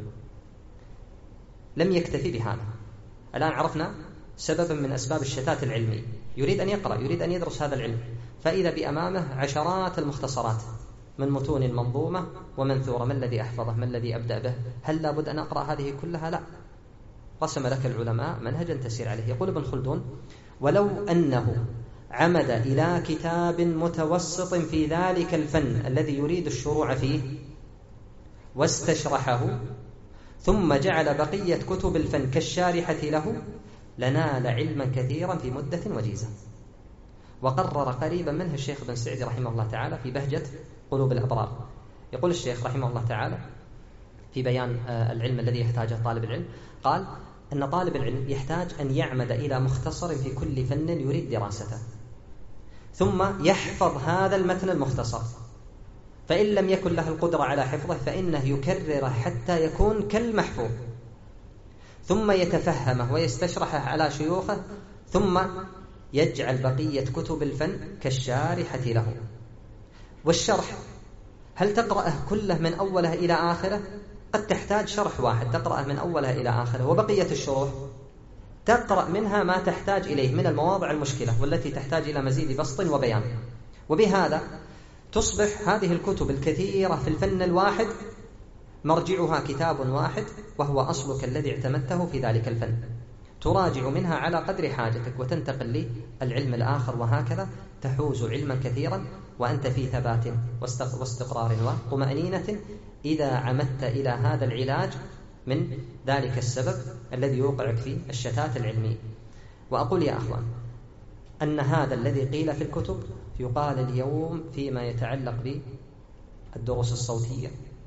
لم يكتفي بهذا. الآن عرفنا سببا من أسباب الشتات العلمي، يريد أن يقرأ يريد أن يدرس هذا العلم، فإذا بأمامه عشرات المختصرات من متون المنظومة ومنثورة، ما الذي أحفظه؟ ما الذي أبدأ به؟ هل لابد أن أقرأ هذه كلها؟ لا، رسم لك العلماء منهجا تسير عليه. يقول ابن خلدون ولو أنه عمد إلى كتاب متوسط في ذلك الفن الذي يريد الشروع فيه واستشرحه ثم جعل بقية كتب الفن كالشارحة له لنال علما كثيرا في مدة وجيزة. وقرر قريبا منه الشيخ ابن سعدي رحمه الله تعالى في بهجة قلوب الأبرار. يقول الشيخ رحمه الله تعالى في بيان العلم الذي يحتاجه طالب العلم، قال أن طالب العلم يحتاج أن يعمد إلى مختصر في كل فن يريد دراسته، ثم يحفظ هذا المتن المختصر، فإن لم يكن له القدرة على حفظه فإنه يكرره حتى يكون كالمحفوظ، ثم يتفهمه ويستشرحه على شيوخه، ثم يجعل بقية كتب الفن كالشارحة له. والشرح هل تقرأه كله من أوله إلى آخره؟ قد تحتاج شرح واحد تقرأه من أوله إلى آخره، وبقية الشروح تقرأ منها ما تحتاج إليه من المواضع المشكلة والتي تحتاج إلى مزيد بسط وبيان. وبهذا تصبح هذه الكتب الكثيرة في الفن الواحد مرجعها كتاب واحد، وهو أصلك الذي اعتمدته في ذلك الفن، تراجع منها على قدر حاجتك وتنتقل للعلم الآخر، وهكذا تحوز علما كثيرا وأنت في ثبات واستقرار وطمأنينة إذا عمدت إلى هذا العلاج من ذلك السبب الذي يوقعك في الشتات العلمي. وأقول يا أخوان أن هذا الذي قيل في الكتب يقال اليوم فيما يتعلق بالدروس الصوتية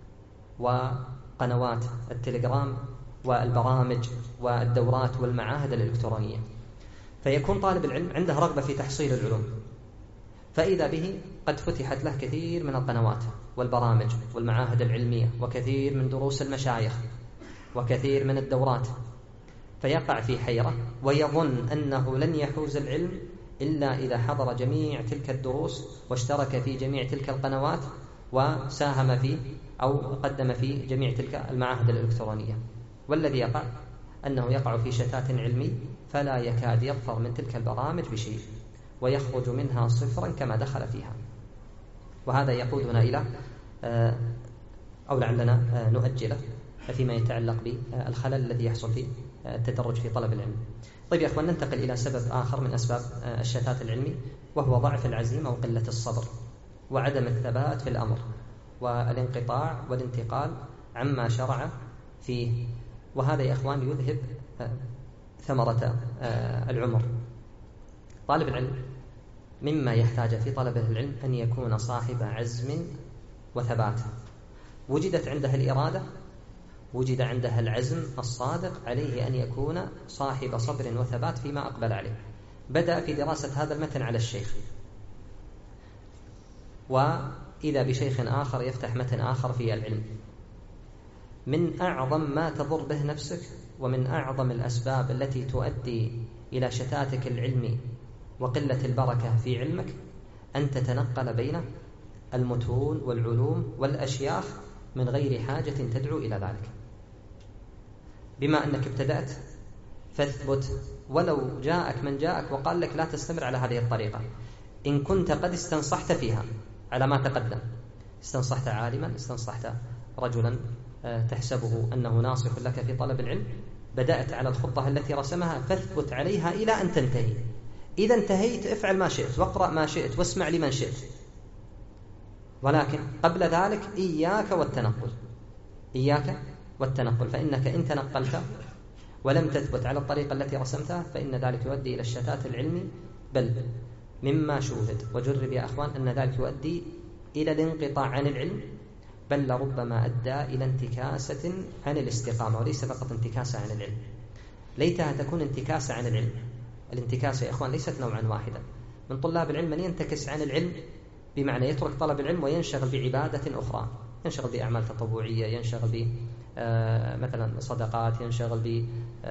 وقنوات التليجرام والبرامج والدورات والمعاهد الإلكترونية. فيكون طالب العلم عنده رغبة في تحصيل العلوم، فإذا به قد فتحت له كثير من القنوات والبرامج والمعاهد العلمية وكثير من دروس المشايخ وكثير من الدورات، فيقع في حيرة ويظن أنه لن يحوز العلم إلا إذا حضر جميع تلك الدروس واشترك في جميع تلك القنوات وساهم في أو قدم في جميع تلك المعاهد الإلكترونية. والذي يقع أنه يقع في شتات علمي فلا يكاد يظفر من تلك البرامج بشيء، ويخرج منها صفرا كما دخل فيها. وهذا يقودنا إلى أو لعلنا نؤجله فيما يتعلق بالخلل الذي يحصل في التدرج في طلب العلم. طيب يا أخوان، ننتقل إلى سبب آخر من أسباب الشتات العلمي، وهو ضعف العزيمة وقلة الصبر وعدم الثبات في الأمر والانقطاع والانتقال عما شرع فيه. وهذا يا أخوان يذهب ثمرة العمر. طالب العلم مما يحتاج في طلبه العلم أن يكون صاحب عزم وثبات، وجدت عنده الإرادة، وجد عنده العزم الصادق، عليه أن يكون صاحب صبر وثبات فيما أقبل عليه. بدأ في دراسة هذا المتن على الشيخ، وإذا بشيخ آخر يفتح متن آخر في العلم. من أعظم ما تضر به نفسك ومن أعظم الأسباب التي تؤدي إلى شتاتك العلمي وقلة البركة في علمك أن تتنقل بين المتون والعلوم والأشياخ من غير حاجة تدعو إلى ذلك. بما أنك ابتدأت فاثبت، ولو جاءك من جاءك وقال لك لا تستمر على هذه الطريقة، إن كنت قد استنصحت فيها على ما تقدم، استنصحت عالما، استنصحت رجلا تحسبه أنه ناصح لك في طلب العلم، بدأت على الخطة التي رسمها، فاثبت عليها إلى أن تنتهي. إذا انتهيت افعل ما شئت واقرأ ما شئت واسمع لمن شئت، ولكن قبل ذلك إياك والتنقل، إياك والتنقل، فإنك إن تنقلت ولم تثبت على الطريقة التي رسمتها فإن ذلك يؤدي إلى الشتات العلمي، بل مما شوهد وجرب يا أخوان أن ذلك يؤدي إلى الانقطاع عن العلم، بل لربما أدى إلى انتكاسة عن الاستقامة، وليس فقط انتكاسة عن العلم. ليتها تكون انتكاسة عن العلم. الانتكاسة يا أخوان ليست نوعا واحدا. من طلاب العلم من ينتكس عن العلم بمعنى يترك طلب العلم وينشغل بعبادة أخرى، ينشغل بأعمال تطوعية، ينشغل ب مثلا صدقات، ينشغل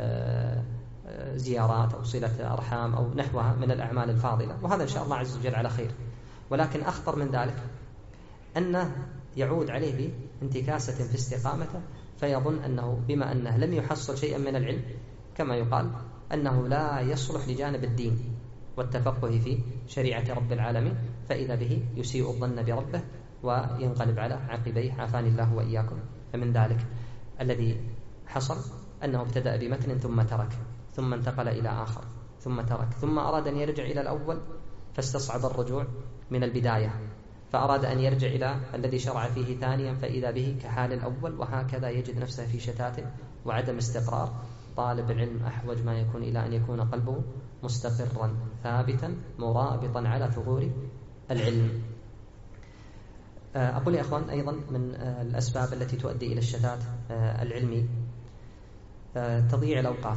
بزيارات أو صلة أرحام أو نحوها من الأعمال الفاضلة، وهذا إن شاء الله عز وجل على خير. ولكن أخطر من ذلك أنه يعود عليه بانتكاسة في استقامته، فيظن أنه بما أنه لم يحصل شيئا من العلم كما يقال أنه لا يصلح لجانب الدين والتفقه في شريعة رب العالمين، فإذا به يسيء الظن بربه وينقلب على عقبيه، عافاني الله وإياكم. فمن ذلك الذي حصل أنه ابتدأ بمتن ثم ترك، ثم انتقل إلى آخر ثم ترك، ثم أراد أن يرجع إلى الأول فاستصعب الرجوع من البداية، فأراد أن يرجع إلى الذي شرع فيه ثانيا فإذا به كحال الأول، وهكذا يجد نفسه في شتات وعدم استقرار طالب العلم أحوج ما يكون إلى أن يكون قلبه مستقرا ثابتا مرابطا على ثغور العلم. أقول يا أخوان أيضا من الأسباب التي تؤدي إلى الشتات العلمي تضييع الأوقات،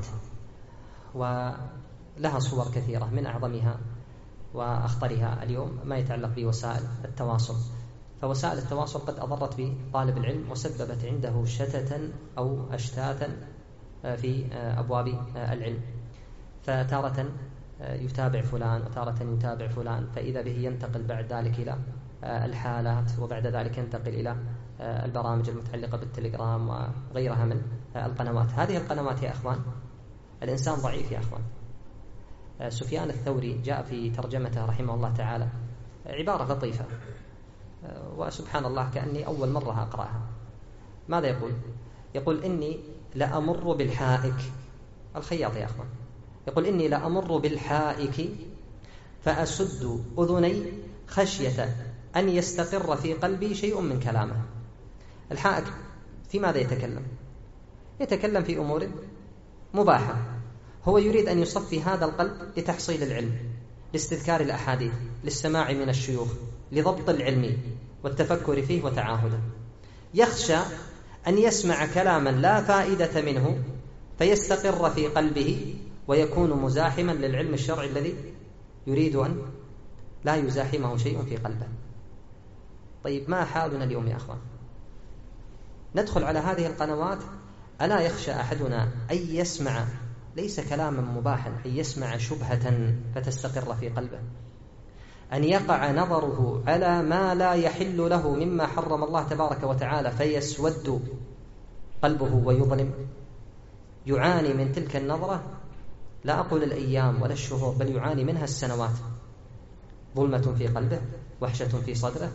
ولها صور كثيرة، من أعظمها وأخطرها اليوم ما يتعلق بوسائل التواصل. فوسائل التواصل قد أضرت بطالب العلم وسببت عنده شتتا أو أشتاتا في أبواب العلم، فتارة يتابع فلان وتارة يتابع فلان، فإذا به ينتقل بعد ذلك إلى الحالات، وبعد ذلك ينتقل إلى البرامج المتعلقة بالتليجرام وغيرها من القنوات. هذه القنوات يا أخوان الإنسان ضعيف يا أخوان. سفيان الثوري جاء في ترجمته رحمه الله تعالى عبارة لطيفة وسبحان الله كأني أول مرة أقرأها. ماذا يقول؟ يقول إني لأمر بالحائك، الخياط يا أخوان، يقول إني لأمر بالحائك فأسد أذني خشية أن يستقر في قلبي شيء من كلامه. الحائك في ماذا يتكلم؟ يتكلم في أمور مباحة، هو يريد أن يصفي هذا القلب لتحصيل العلم، لاستذكار الأحاديث، للسماع من الشيوخ، لضبط العلم والتفكر فيه وتعاهده. يخشى أن يسمع كلاما لا فائدة منه فيستقر في قلبه ويكون مزاحما للعلم الشرعي الذي يريد أن لا يزاحمه شيء في قلبه. طيب ما حالنا اليوم يا أخوان؟ ندخل على هذه القنوات، ألا يخشى أحدنا أن يسمع ليس كلاما مباحا، أن يسمع شبهة فتستقر في قلبه، أن يقع نظره على ما لا يحل له مما حرم الله تبارك وتعالى فيسود قلبه ويظلم، يعاني من تلك النظرة، لا أقول الأيام ولا الشهور، بل يعاني منها السنوات، ظلمة في قلبه، وحشة في صدره،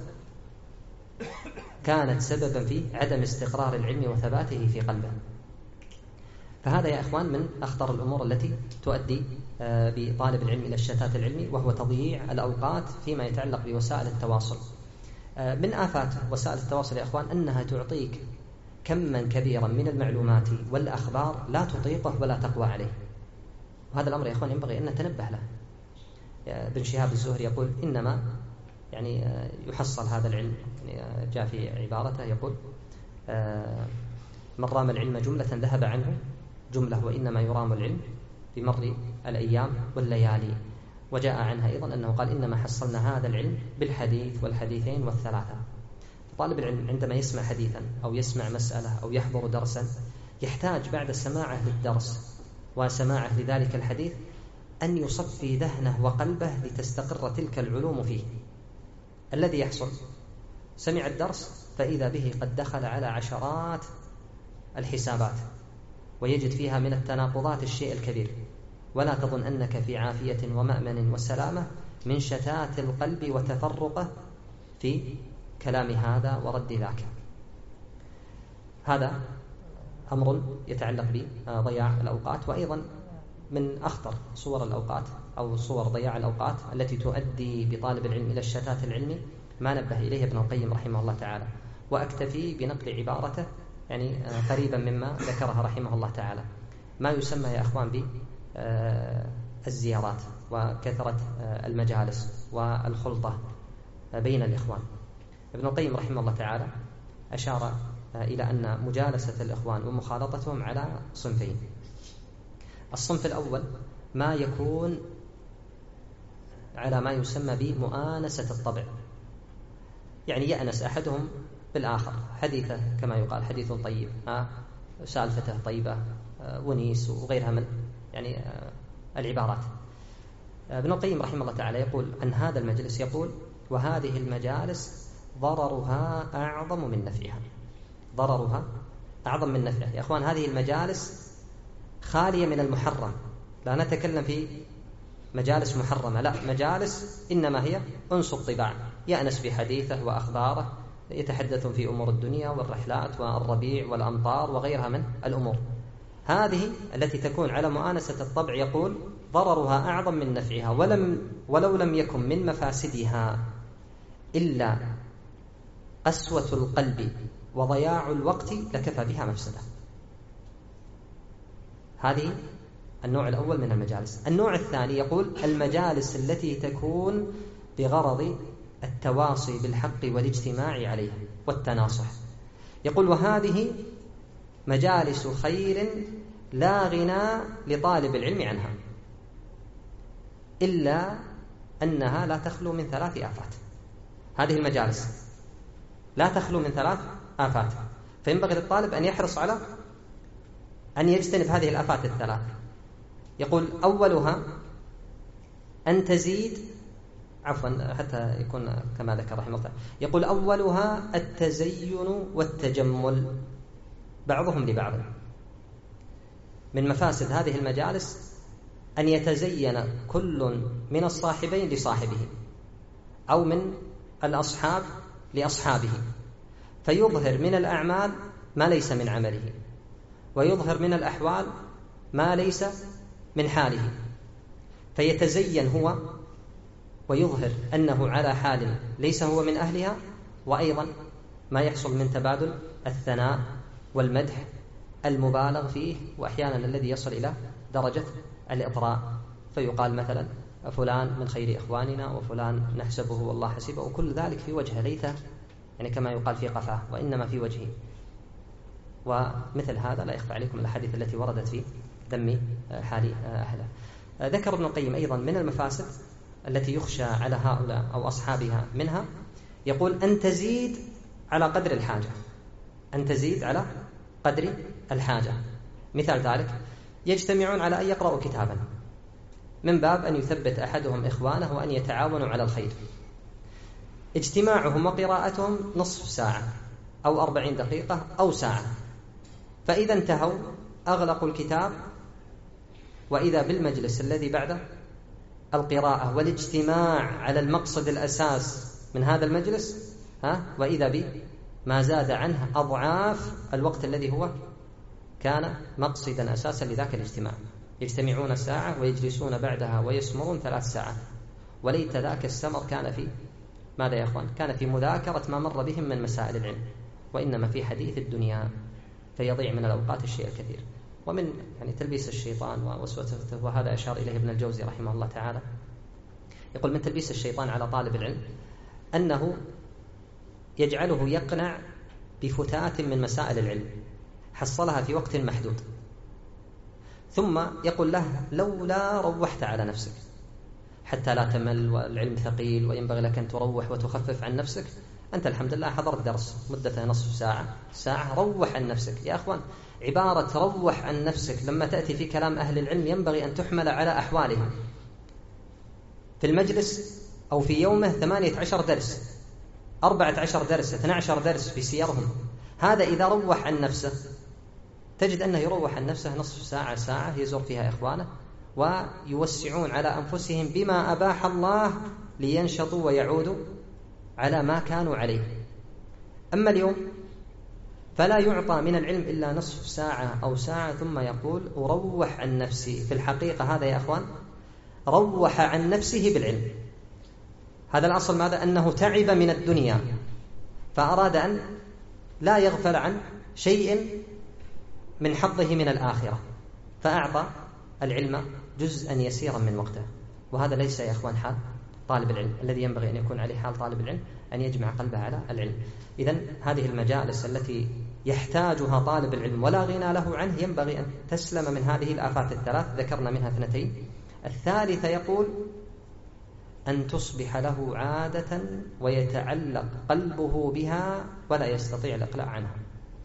كانت سببا في عدم استقرار العلم وثباته في قلبه. فهذا يا إخوان من أخطر الأمور التي تؤدي بطالب العلم إلى الشتات العلمي، وهو تضييع الأوقات فيما يتعلق بوسائل التواصل. من آفات وسائل التواصل يا إخوان أنها تعطيك كما كبيرا من المعلومات والأخبار لا تطيقه ولا تقوى عليه، وهذا الأمر يا إخوان ينبغي أن نتنبه له. ابن شهاب الزهري يقول إنما يعني يحصل هذا العلم، يعني جاء في عبارته يقول من رام العلم جملة ذهب عنه جملة، وإنما يرام العلم بمر الأيام والليالي. وجاء عنها أيضا أنه قال إنما حصلنا هذا العلم بالحديث والحديثين والثلاثة. طالب العلم عندما يسمع حديثا أو يسمع مسألة أو يحضر درسا يحتاج بعد سماعه للدرس وسماعه لذلك الحديث أن يصفي ذهنه وقلبه لتستقر تلك العلوم فيه. الذي يحصل سمع الدرس فإذا به قد دخل على عشرات الحسابات ويجد فيها من التناقضات الشيء الكبير، ولا تظن أنك في عافية ومأمن وسلامة من شتات القلب وتفرقه في كلام هذا ورد ذاك. هذا أمر يتعلق بضياع الأوقات. وأيضا من أخطر صور الأوقات أو صور ضياع الأوقات التي تؤدي بطالب العلم إلى الشتات العلمي ما نبه إليه ابن القيم رحمه الله تعالى، وأكتفي بنقل عبارته يعني قريبا مما ذكرها رحمه الله تعالى، ما يسمى يا أخوان بالزيارات وكثرة المجالس والخلطة بين الإخوان. ابن القيم رحمه الله تعالى أشار إلى أن مجالسة الإخوان ومخالطتهم على صنفين. الصنف الأول ما يكون على ما يسمى بمؤانسة الطبع، يعني يأنس أحدهم بالآخر، حديثه كما يقال حديث طيب، سالفته طيبة، ونيس وغيرها من يعني العبارات. ابن القيم رحمه الله تعالى يقول عن هذا المجلس، يقول وهذه المجالس ضررها أعظم من نفعها، ضررها أعظم من نفعها. يا أخوان هذه المجالس خالية من المحرم، لا نتكلم في مجالس محرمة، لا، مجالس إنما هي أنس الطباع، يأنس بحديثه وأخباره، يتحدث في أمور الدنيا والرحلات والربيع والأمطار وغيرها من الأمور. هذه التي تكون على مؤانسة الطبع يقول ضررها أعظم من نفعها، ولم ولو لم يكن من مفاسدها إلا قسوة القلب وضياع الوقت لكفى بها مفسدة. هذه النوع الأول من المجالس. النوع الثاني يقول المجالس التي تكون بغرض التواصي بالحق والاجتماع عليه والتناصح. يقول وهذه مجالس خير لا غنى لطالب العلم عنها إلا أنها لا تخلو من ثلاث آفات. هذه المجالس لا تخلو من ثلاث آفات، فينبغي للطالب أن يحرص على أن يجتنب هذه الآفات الثلاث. يقول أولها أن تزيد عفوا حتى يكون كما ذكر رحمه الله، يقول أولها التزين والتجمل بعضهم لبعض. من مفاسد هذه المجالس أن يتزين كل من الصاحبين لصاحبه أو من الأصحاب لأصحابه، فيظهر من الأعمال ما ليس من عمله، ويظهر من الأحوال ما ليس من حاله، فيتزين هو ويظهر أنه على حال ليس هو من أهلها، وأيضا ما يحصل من تبادل الثناء والمدح المبالغ فيه، وأحيانا الذي يصل إلى درجة الإطراء، فيقال مثلا فلان من خير إخواننا وفلان نحسبه والله حسبه، وكل ذلك في وجهه ليس يعني كما يقال في قفاه، وإنما في وجهه. ومثل هذا لا يخفى عليكم الأحاديث التي وردت في ذم حال أهله. ذكر ابن القيم أيضا من المفاسد التي يخشى على هؤلاء أو أصحابها منها، يقول أن تزيد على قدر الحاجة، أن تزيد على قدر الحاجة. مثال ذلك يجتمعون على أن يقرأوا كتابا من باب أن يثبت أحدهم إخوانه وأن يتعاونوا على الخير. اجتماعهم وقراءتهم نصف ساعة أو أربعين دقيقة أو ساعة، فإذا انتهوا أغلقوا الكتاب، وإذا بالمجلس الذي بعد القراءة والاجتماع على المقصد الأساس من هذا المجلس ها وإذا بما زاد عنه أضعاف الوقت الذي هو كان مقصدا أساسا لذاك الاجتماع. يجتمعون ساعة ويجلسون بعدها ويسمرون ثلاث ساعات، وليت ذاك السمر كان في ماذا يا أخوان؟ كان في مذاكرة ما مر بهم من مسائل العلم، وإنما في حديث الدنيا، فيضيع من الأوقات الشيء الكثير. ومن يعني تلبيس الشيطان ووسوسته، وهذا أشار إليه ابن الجوزي رحمه الله تعالى، يقول من تلبيس الشيطان على طالب العلم أنه يجعله يقنع بفتات من مسائل العلم حصلها في وقت محدود، ثم يقول له لولا روحت على نفسك حتى لا تمل، والعلم ثقيل وينبغي لك أن تروح وتخفف عن نفسك. أنت الحمد لله حضرت درس مدته نصف ساعة ساعة، روح عن نفسك. يا أخوان، عبارة روح عن نفسك لما تأتي في كلام أهل العلم ينبغي أن تحمل على أحوالهم. في المجلس أو في يومه ثمانية عشر درس، أربعة عشر درس، اثنى عشر درس في سيرهم. هذا إذا روح عن نفسه تجد أنه يروح عن نفسه نصف ساعة ساعة يزور فيها إخوانه ويوسعون على أنفسهم بما أباح الله لينشطوا ويعودوا على ما كانوا عليه. أما اليوم فلا يعطى من العلم إلا نصف ساعة أو ساعة ثم يقول أروح عن نفسي. في الحقيقة هذا يا أخوان روح عن نفسه بالعلم. هذا الأصل ماذا؟ أنه تعب من الدنيا فأراد أن لا يغفل عن شيء من حظه من الآخرة، فأعطى العلم جزءا يسيرا من وقته. وهذا ليس يا أخوان حال طالب العلم. الذي ينبغي أن يكون عليه حال طالب العلم أن يجمع قلبه على العلم. إذن هذه المجالس التي يحتاجها طالب العلم ولا غنى له عنه ينبغي أن تسلم من هذه الآفات الثلاث، ذكرنا منها اثنتين. الثالثة يقول أن تصبح له عادة ويتعلق قلبه بها ولا يستطيع الإقلاع عنها.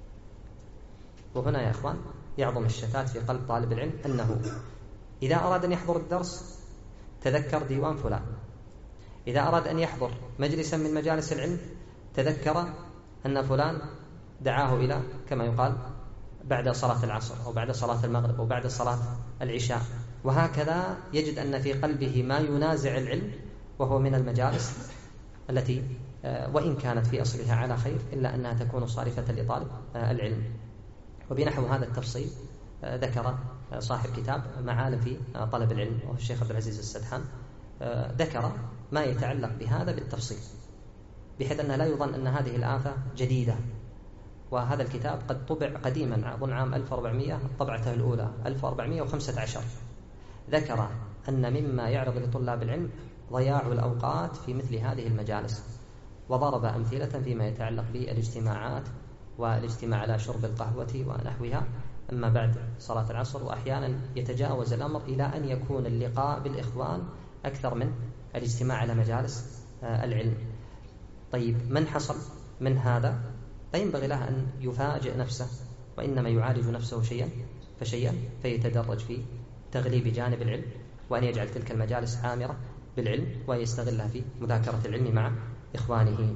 وهنا يا أخوان يعظم الشتات في قلب طالب العلم، أنه إذا أراد أن يحضر الدرس تذكر ديوان فلان، إذا أراد أن يحضر مجلسا من مجالس العلم تذكر أن فلان دعاه إلى كما يقال بعد صلاة العصر أو بعد صلاة المغرب أو بعد صلاة العشاء، وهكذا يجد أن في قلبه ما ينازع العلم، وهو من المجالس التي وإن كانت في أصلها على خير إلا أنها تكون صارفة لطالب العلم. وبنحو هذا التفصيل ذكر صاحب كتاب معالم في طلب العلم وهو الشيخ عبد العزيز السدحان، ذكر ما يتعلق بهذا بالتفصيل، بحيث أنه لا يظن أن هذه الآفة جديدة وهذا الكتاب قد طبع قديما أظن عام ألف وأربعمائة طبعته الأولى ألف وأربعمائة وخمسة عشر. ذكر أن مما يعرض لطلاب العلم ضياع الأوقات في مثل هذه المجالس، وضرب أمثلة فيما يتعلق بالاجتماعات والاجتماع على شرب القهوة ونحوها أما بعد صلاة العصر، وأحيانا يتجاوز الأمر إلى أن يكون اللقاء بالإخوان أكثر من الاجتماع على مجالس العلم. طيب من حصل من هذا؟ فينبغي له أن يفاجئ نفسه، وإنما يعالج نفسه شيئا فشيئا، فيتدرج في تغليب جانب العلم، وأن يجعل تلك المجالس عامرة بالعلم ويستغلها في مذاكرة العلم مع إخوانه.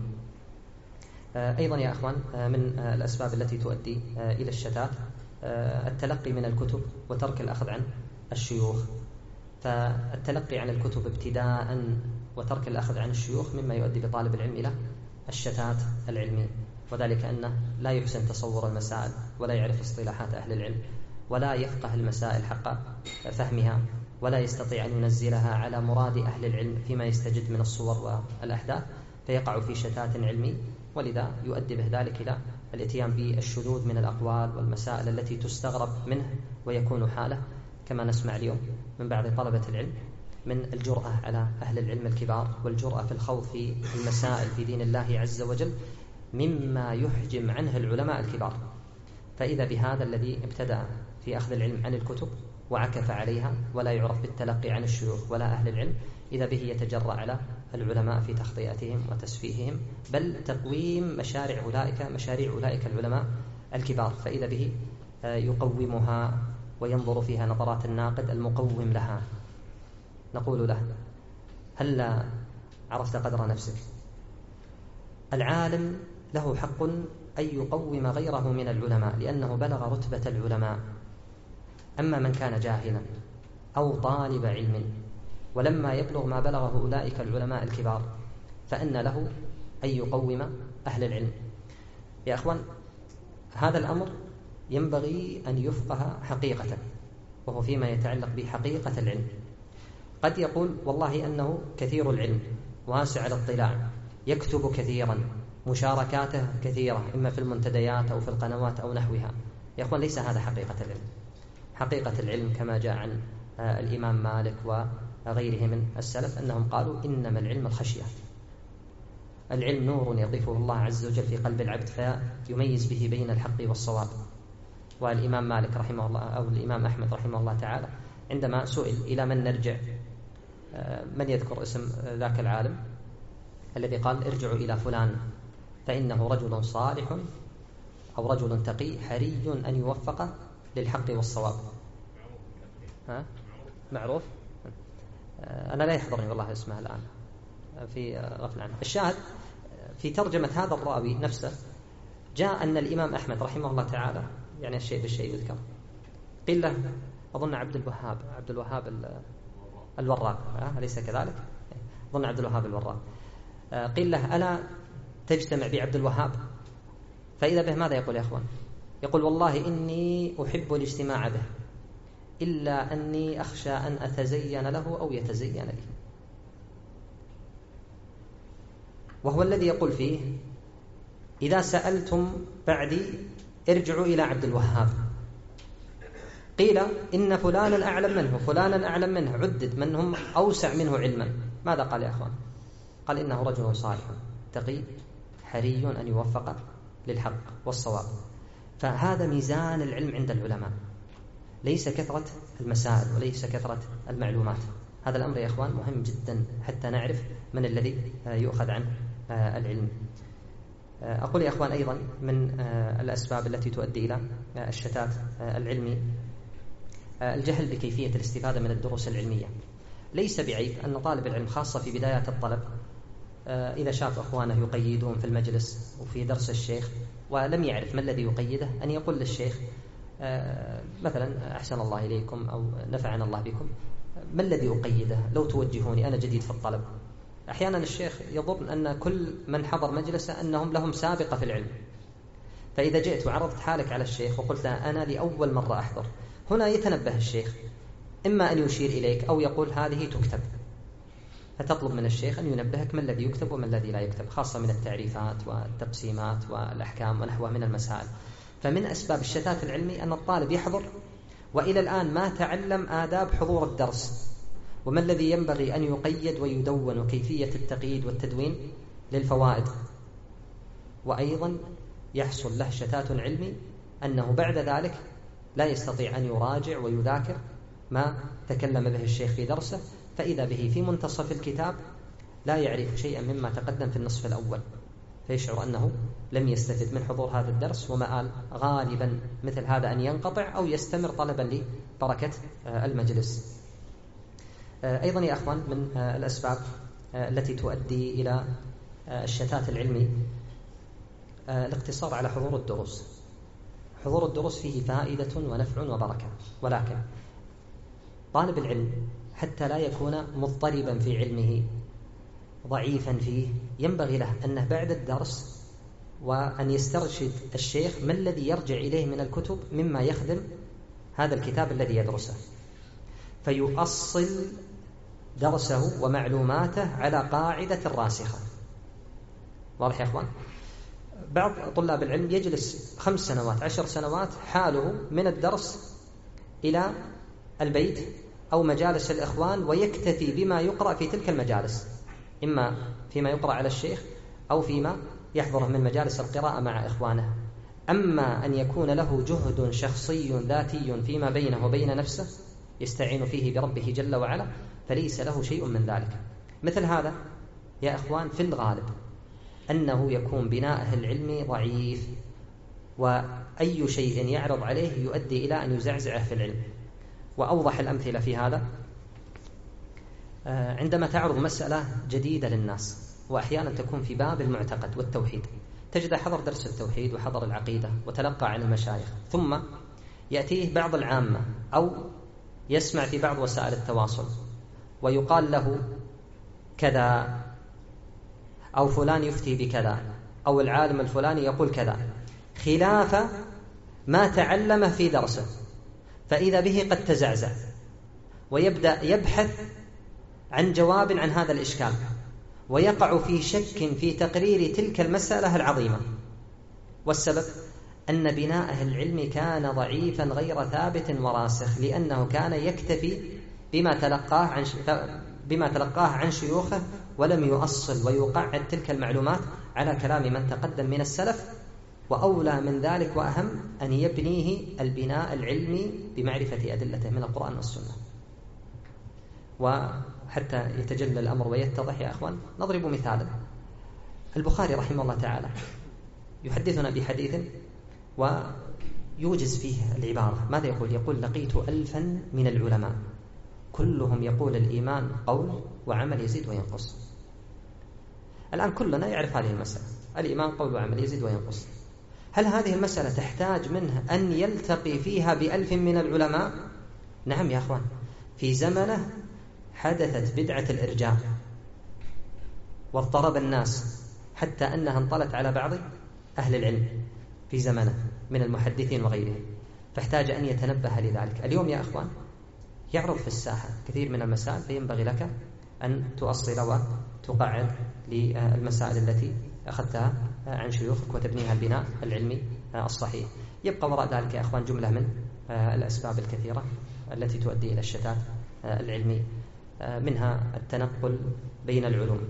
أيضا يا أخوان من الأسباب التي تؤدي إلى الشتات التلقي من الكتب وترك الأخذ عن الشيوخ. فالتلقي عن الكتب ابتداء وترك الأخذ عن الشيوخ مما يؤدي بطالب العلم إلى الشتات العلمي، وذلك أنه لا يحسن تصور المسائل، ولا يعرف اصطلاحات أهل العلم، ولا يفقه المسائل حق فهمها، ولا يستطيع أن ينزلها على مراد أهل العلم فيما يستجد من الصور والأحداث، فيقع في شتات علمي، ولذا يؤدي به ذلك إلى الاتيان بالشذوذ من الأقوال والمسائل التي تستغرب منه، ويكون حاله كما نسمع اليوم من بعض طلبة العلم من الجرأة على أهل العلم الكبار، والجرأة في الخوض في المسائل في دين الله عز وجل مما يحجم عنه العلماء الكبار. فإذا بهذا الذي ابتدأ في أخذ العلم عن الكتب وعكف عليها ولا يعرف بالتلقي عن الشيوخ ولا أهل العلم، إذا به يتجرأ على العلماء في تخطئتهم وتسفيههم، بل تقويم مشاريع أولئك مشاريع أولئك العلماء الكبار، فإذا به يقومها وينظر فيها نظرات الناقد المقوم لها. نقول له: هل عرفت قدر نفسك؟ العالم له حق أن يقوم غيره من العلماء لأنه بلغ رتبة العلماء. أما من كان جاهلا أو طالب علم ولما يبلغ ما بلغه أولئك العلماء الكبار فإن له أن يقوم أهل العلم. يا أخوان، هذا الأمر ينبغي أن يفقه حقيقة، وهو فيما يتعلق بحقيقة العلم. قد يقول والله أنه كثير العلم واسع الاطلاع، يكتب كثيرا، مشاركاته كثيرة إما في المنتديات أو في القنوات أو نحوها. يا أخوان، ليس هذا حقيقة العلم. حقيقة العلم كما جاء عن الإمام مالك وغيره من السلف أنهم قالوا: إنما العلم الخشية. العلم نور يضيفه الله عز وجل في قلب العبد فيميز به بين الحق والصواب. والإمام مالك رحمه الله أو الإمام أحمد رحمه الله تعالى عندما سئل إلى من نرجع، من يذكر اسم ذاك العالم الذي قال: ارجعوا إلى فلان فإنه رجل صالح أو رجل تقي حري أن يوفق للحق والصواب. ها؟ معروف؟ أنا لا يحضرني والله اسمه الآن، في غفل عنه. الشاهد في ترجمة هذا الراوي نفسه جاء أن الإمام أحمد رحمه الله تعالى، يعني الشيء بالشيء يذكر، قيل له أظن عبد الوهاب عبد الوهاب الوراق، أليس كذلك؟ أظن عبد الوهاب الوراق. قيل له: ألا تجتمع بعبد الوهاب؟ فإذا به ماذا يقول يا أخوان؟ يقول: والله إني أحب الاجتماع به إلا أني أخشى أن أتزين له أو يتزين لي. وهو الذي يقول فيه: إذا سألتم بعدي ارجعوا إلى عبد الوهاب. قيل إن فلانا أعلم منه فلانا أعلم منه، عدد من هم أوسع منه علما. ماذا قال يا أخوان؟ قال: إنه رجل صالح تقي حري أن يوفق للحق والصواب. فهذا ميزان العلم عند العلماء، ليس كثرة المسائل وليس كثرة المعلومات. هذا الأمر يا أخوان مهم جدا حتى نعرف من الذي يؤخذ عنه العلم. أقول يا أخوان أيضا من الأسباب التي تؤدي إلى الشتات العلمي الجهل بكيفية الاستفادة من الدروس العلمية. ليس بعيب أن طالب العلم خاصة في بدايات الطلب إذا شاف أخوانه يقيدون في المجلس وفي درس الشيخ ولم يعرف ما الذي يقيده أن يقول للشيخ مثلا: أحسن الله إليكم أو نفعنا الله بكم، ما الذي أقيده؟ لو توجهوني، أنا جديد في الطلب. أحيانا الشيخ يظن أن كل من حضر مجلسه أنهم لهم سابقة في العلم، فإذا جئت وعرضت حالك على الشيخ وقلت: أنا لأول مرة أحضر، هنا يتنبه الشيخ، إما أن يشير إليك أو يقول: هذه تكتب. فتطلب من الشيخ أن ينبهك ما الذي يكتب وما الذي لا يكتب، خاصة من التعريفات والتقسيمات والأحكام ونحوها من المسائل. فمن أسباب الشتات العلمي أن الطالب يحضر وإلى الآن ما تعلم آداب حضور الدرس، وما الذي ينبغي أن يقيد ويدون، وكيفية التقييد والتدوين للفوائد. وأيضا يحصل له شتات علمي أنه بعد ذلك لا يستطيع أن يراجع ويذاكر ما تكلم به الشيخ في درسه، فإذا به في منتصف الكتاب لا يعرف شيئا مما تقدم في النصف الأول، فيشعر أنه لم يستفد من حضور هذا الدرس، ومآل غالبا مثل هذا أن ينقطع أو يستمر طلبا لبركة المجلس. أيضا يا أخوان من الأسباب التي تؤدي إلى الشتات العلمي الاقتصار على حضور الدروس. حضور الدروس فيه فائدة ونفع وبركة، ولكن طالب العلم حتى لا يكون مضطربا في علمه ضعيفا فيه، ينبغي له أنه بعد الدرس وأن يسترشد الشيخ ما الذي يرجع إليه من الكتب مما يخدم هذا الكتاب الذي يدرسه، فيؤصل درسه ومعلوماته على قاعدة راسخة. واضح يا أخوان؟ بعض طلاب العلم يجلس خمس سنوات عشر سنوات حاله من الدرس إلى البيت أو مجالس الإخوان، ويكتفي بما يقرأ في تلك المجالس، إما فيما يقرأ على الشيخ أو فيما يحضره من مجالس القراءة مع إخوانه. أما أن يكون له جهد شخصي ذاتي فيما بينه وبين نفسه يستعين فيه بربه جل وعلا، فليس له شيء من ذلك. مثل هذا يا إخوان في الغالب أنه يكون بناءه العلمي ضعيف، وأي شيء يعرض عليه يؤدي إلى أن يزعزعه في العلم. وأوضح الأمثلة في هذا عندما تعرض مسألة جديدة للناس، وأحيانا تكون في باب المعتقد والتوحيد، تجد حضر درس التوحيد وحضر العقيدة وتلقى عن المشايخ، ثم يأتيه بعض العامة أو يسمع في بعض وسائل التواصل ويقال له كذا، أو فلان يفتي بكذا، أو العالم الفلاني يقول كذا خلاف ما تعلم في درسه، فإذا به قد تزعزع ويبدأ يبحث عن جواب عن هذا الإشكال، ويقع في شك في تقرير تلك المسألة العظيمة. والسبب أن بناءه العلمي كان ضعيفا غير ثابت وراسخ، لأنه كان يكتفي بما تلقاه عن بما تلقاه عن شيوخه، ولم يؤصل ويقعد تلك المعلومات على كلام من تقدم من السلف. وأولى من ذلك وأهم أن يبنيه البناء العلمي بمعرفة أدلته من القرآن والسنة. وحتى يتجلى الأمر ويتضح يا أخوان نضرب مثالا. البخاري رحمه الله تعالى يحدثنا بحديث ويوجز فيه العبارة. ماذا يقول؟ يقول لقيت ألفا من العلماء كلهم يقول الإيمان قول وعمل يزيد وينقص. الآن كلنا يعرف هذه المسألة، الإيمان قول وعمل يزيد وينقص. هل هذه المسألة تحتاج منه أن يلتقي فيها بألف من العلماء؟ نعم يا أخوان، في زمنه حدثت بدعة الإرجاء واضطرب الناس حتى أنها انطلت على بعض أهل العلم في زمنه من المحدثين وغيرهم، فاحتاج أن يتنبه لذلك. اليوم يا أخوان يعرض في الساحة كثير من المسائل، فينبغي لك أن تؤصل وتقعد للمسائل التي أخذتها عن شيوخك وتبنيها البناء العلمي الصحيح. يبقى وراء ذلك يا أخوان جملة من الأسباب الكثيرة التي تؤدي إلى الشتات العلمي، منها التنقل بين العلوم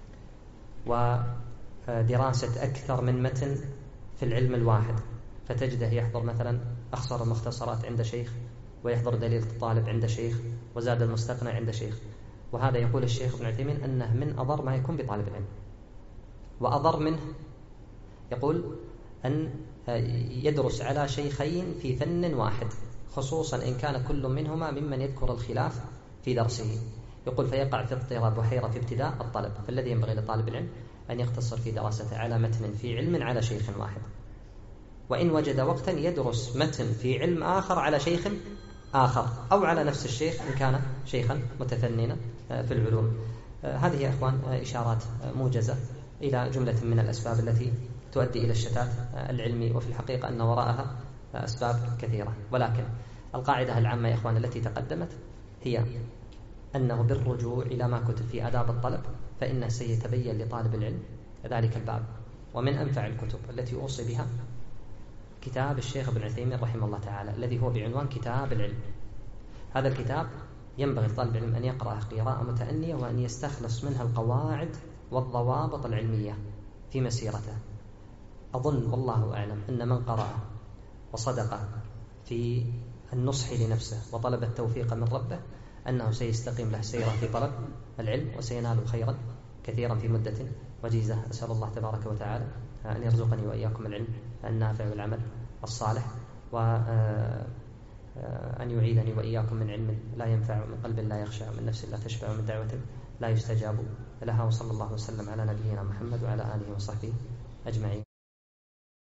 ودراسة أكثر من متن في العلم الواحد، فتجده يحضر مثلا أخصر المختصرات عند شيخ، ويحضر دليل الطالب عند شيخ، وزاد المستقنع عند شيخ. وهذا يقول الشيخ ابن عثيمين أنه من أضر ما يكون بطالب العلم. وأضر منه يقول أن يدرس على شيخين في فن واحد، خصوصا إن كان كل منهما ممن يذكر الخلاف في درسه. يقول فيقع في اضطراب وحيرة في ابتداء الطلب. فالذي ينبغي لطالب العلم أن يقتصر في دراسته على متن في علم على شيخ واحد، وإن وجد وقتا يدرس متن في علم آخر على شيخ آخر، أو على نفس الشيخ إن كان شيخا متفننا في العلوم. هذه يا أخوان إشارات موجزة إلى جملة من الأسباب التي تؤدي إلى الشتات العلمي، وفي الحقيقة أن وراءها أسباب كثيرة. ولكن القاعدة العامة يا أخوان التي تقدمت هي أنه بالرجوع إلى ما كتب في آداب الطلب فإنه سيتبين لطالب العلم ذلك الباب. ومن أنفع الكتب التي أوصي بها كتاب الشيخ ابن عثيمين رحمه الله تعالى الذي هو بعنوان كتاب العلم. هذا الكتاب ينبغي لطالب العلم أن يقرأه قراءة متأنية وأن يستخلص منها القواعد والضوابط العلمية في مسيرته. أظن والله أعلم أن من قرأ وصدق في النصح لنفسه وطلب التوفيق من ربه أنه سيستقيم له سيرا في طلب العلم وسينال خيرا كثيرا في مدة وجيزة. أسأل الله تبارك وتعالى أن يرزقني وإياكم العلم النافع والعمل الصالح، وأن يعيذني وإياكم من علم لا ينفع ومن قلب لا يخشع ومن نفس لا تشبع ومن دعوة لا يستجاب لها. وصلى الله وسلم على نبينا محمد وعلى آله وصحبه أجمعين.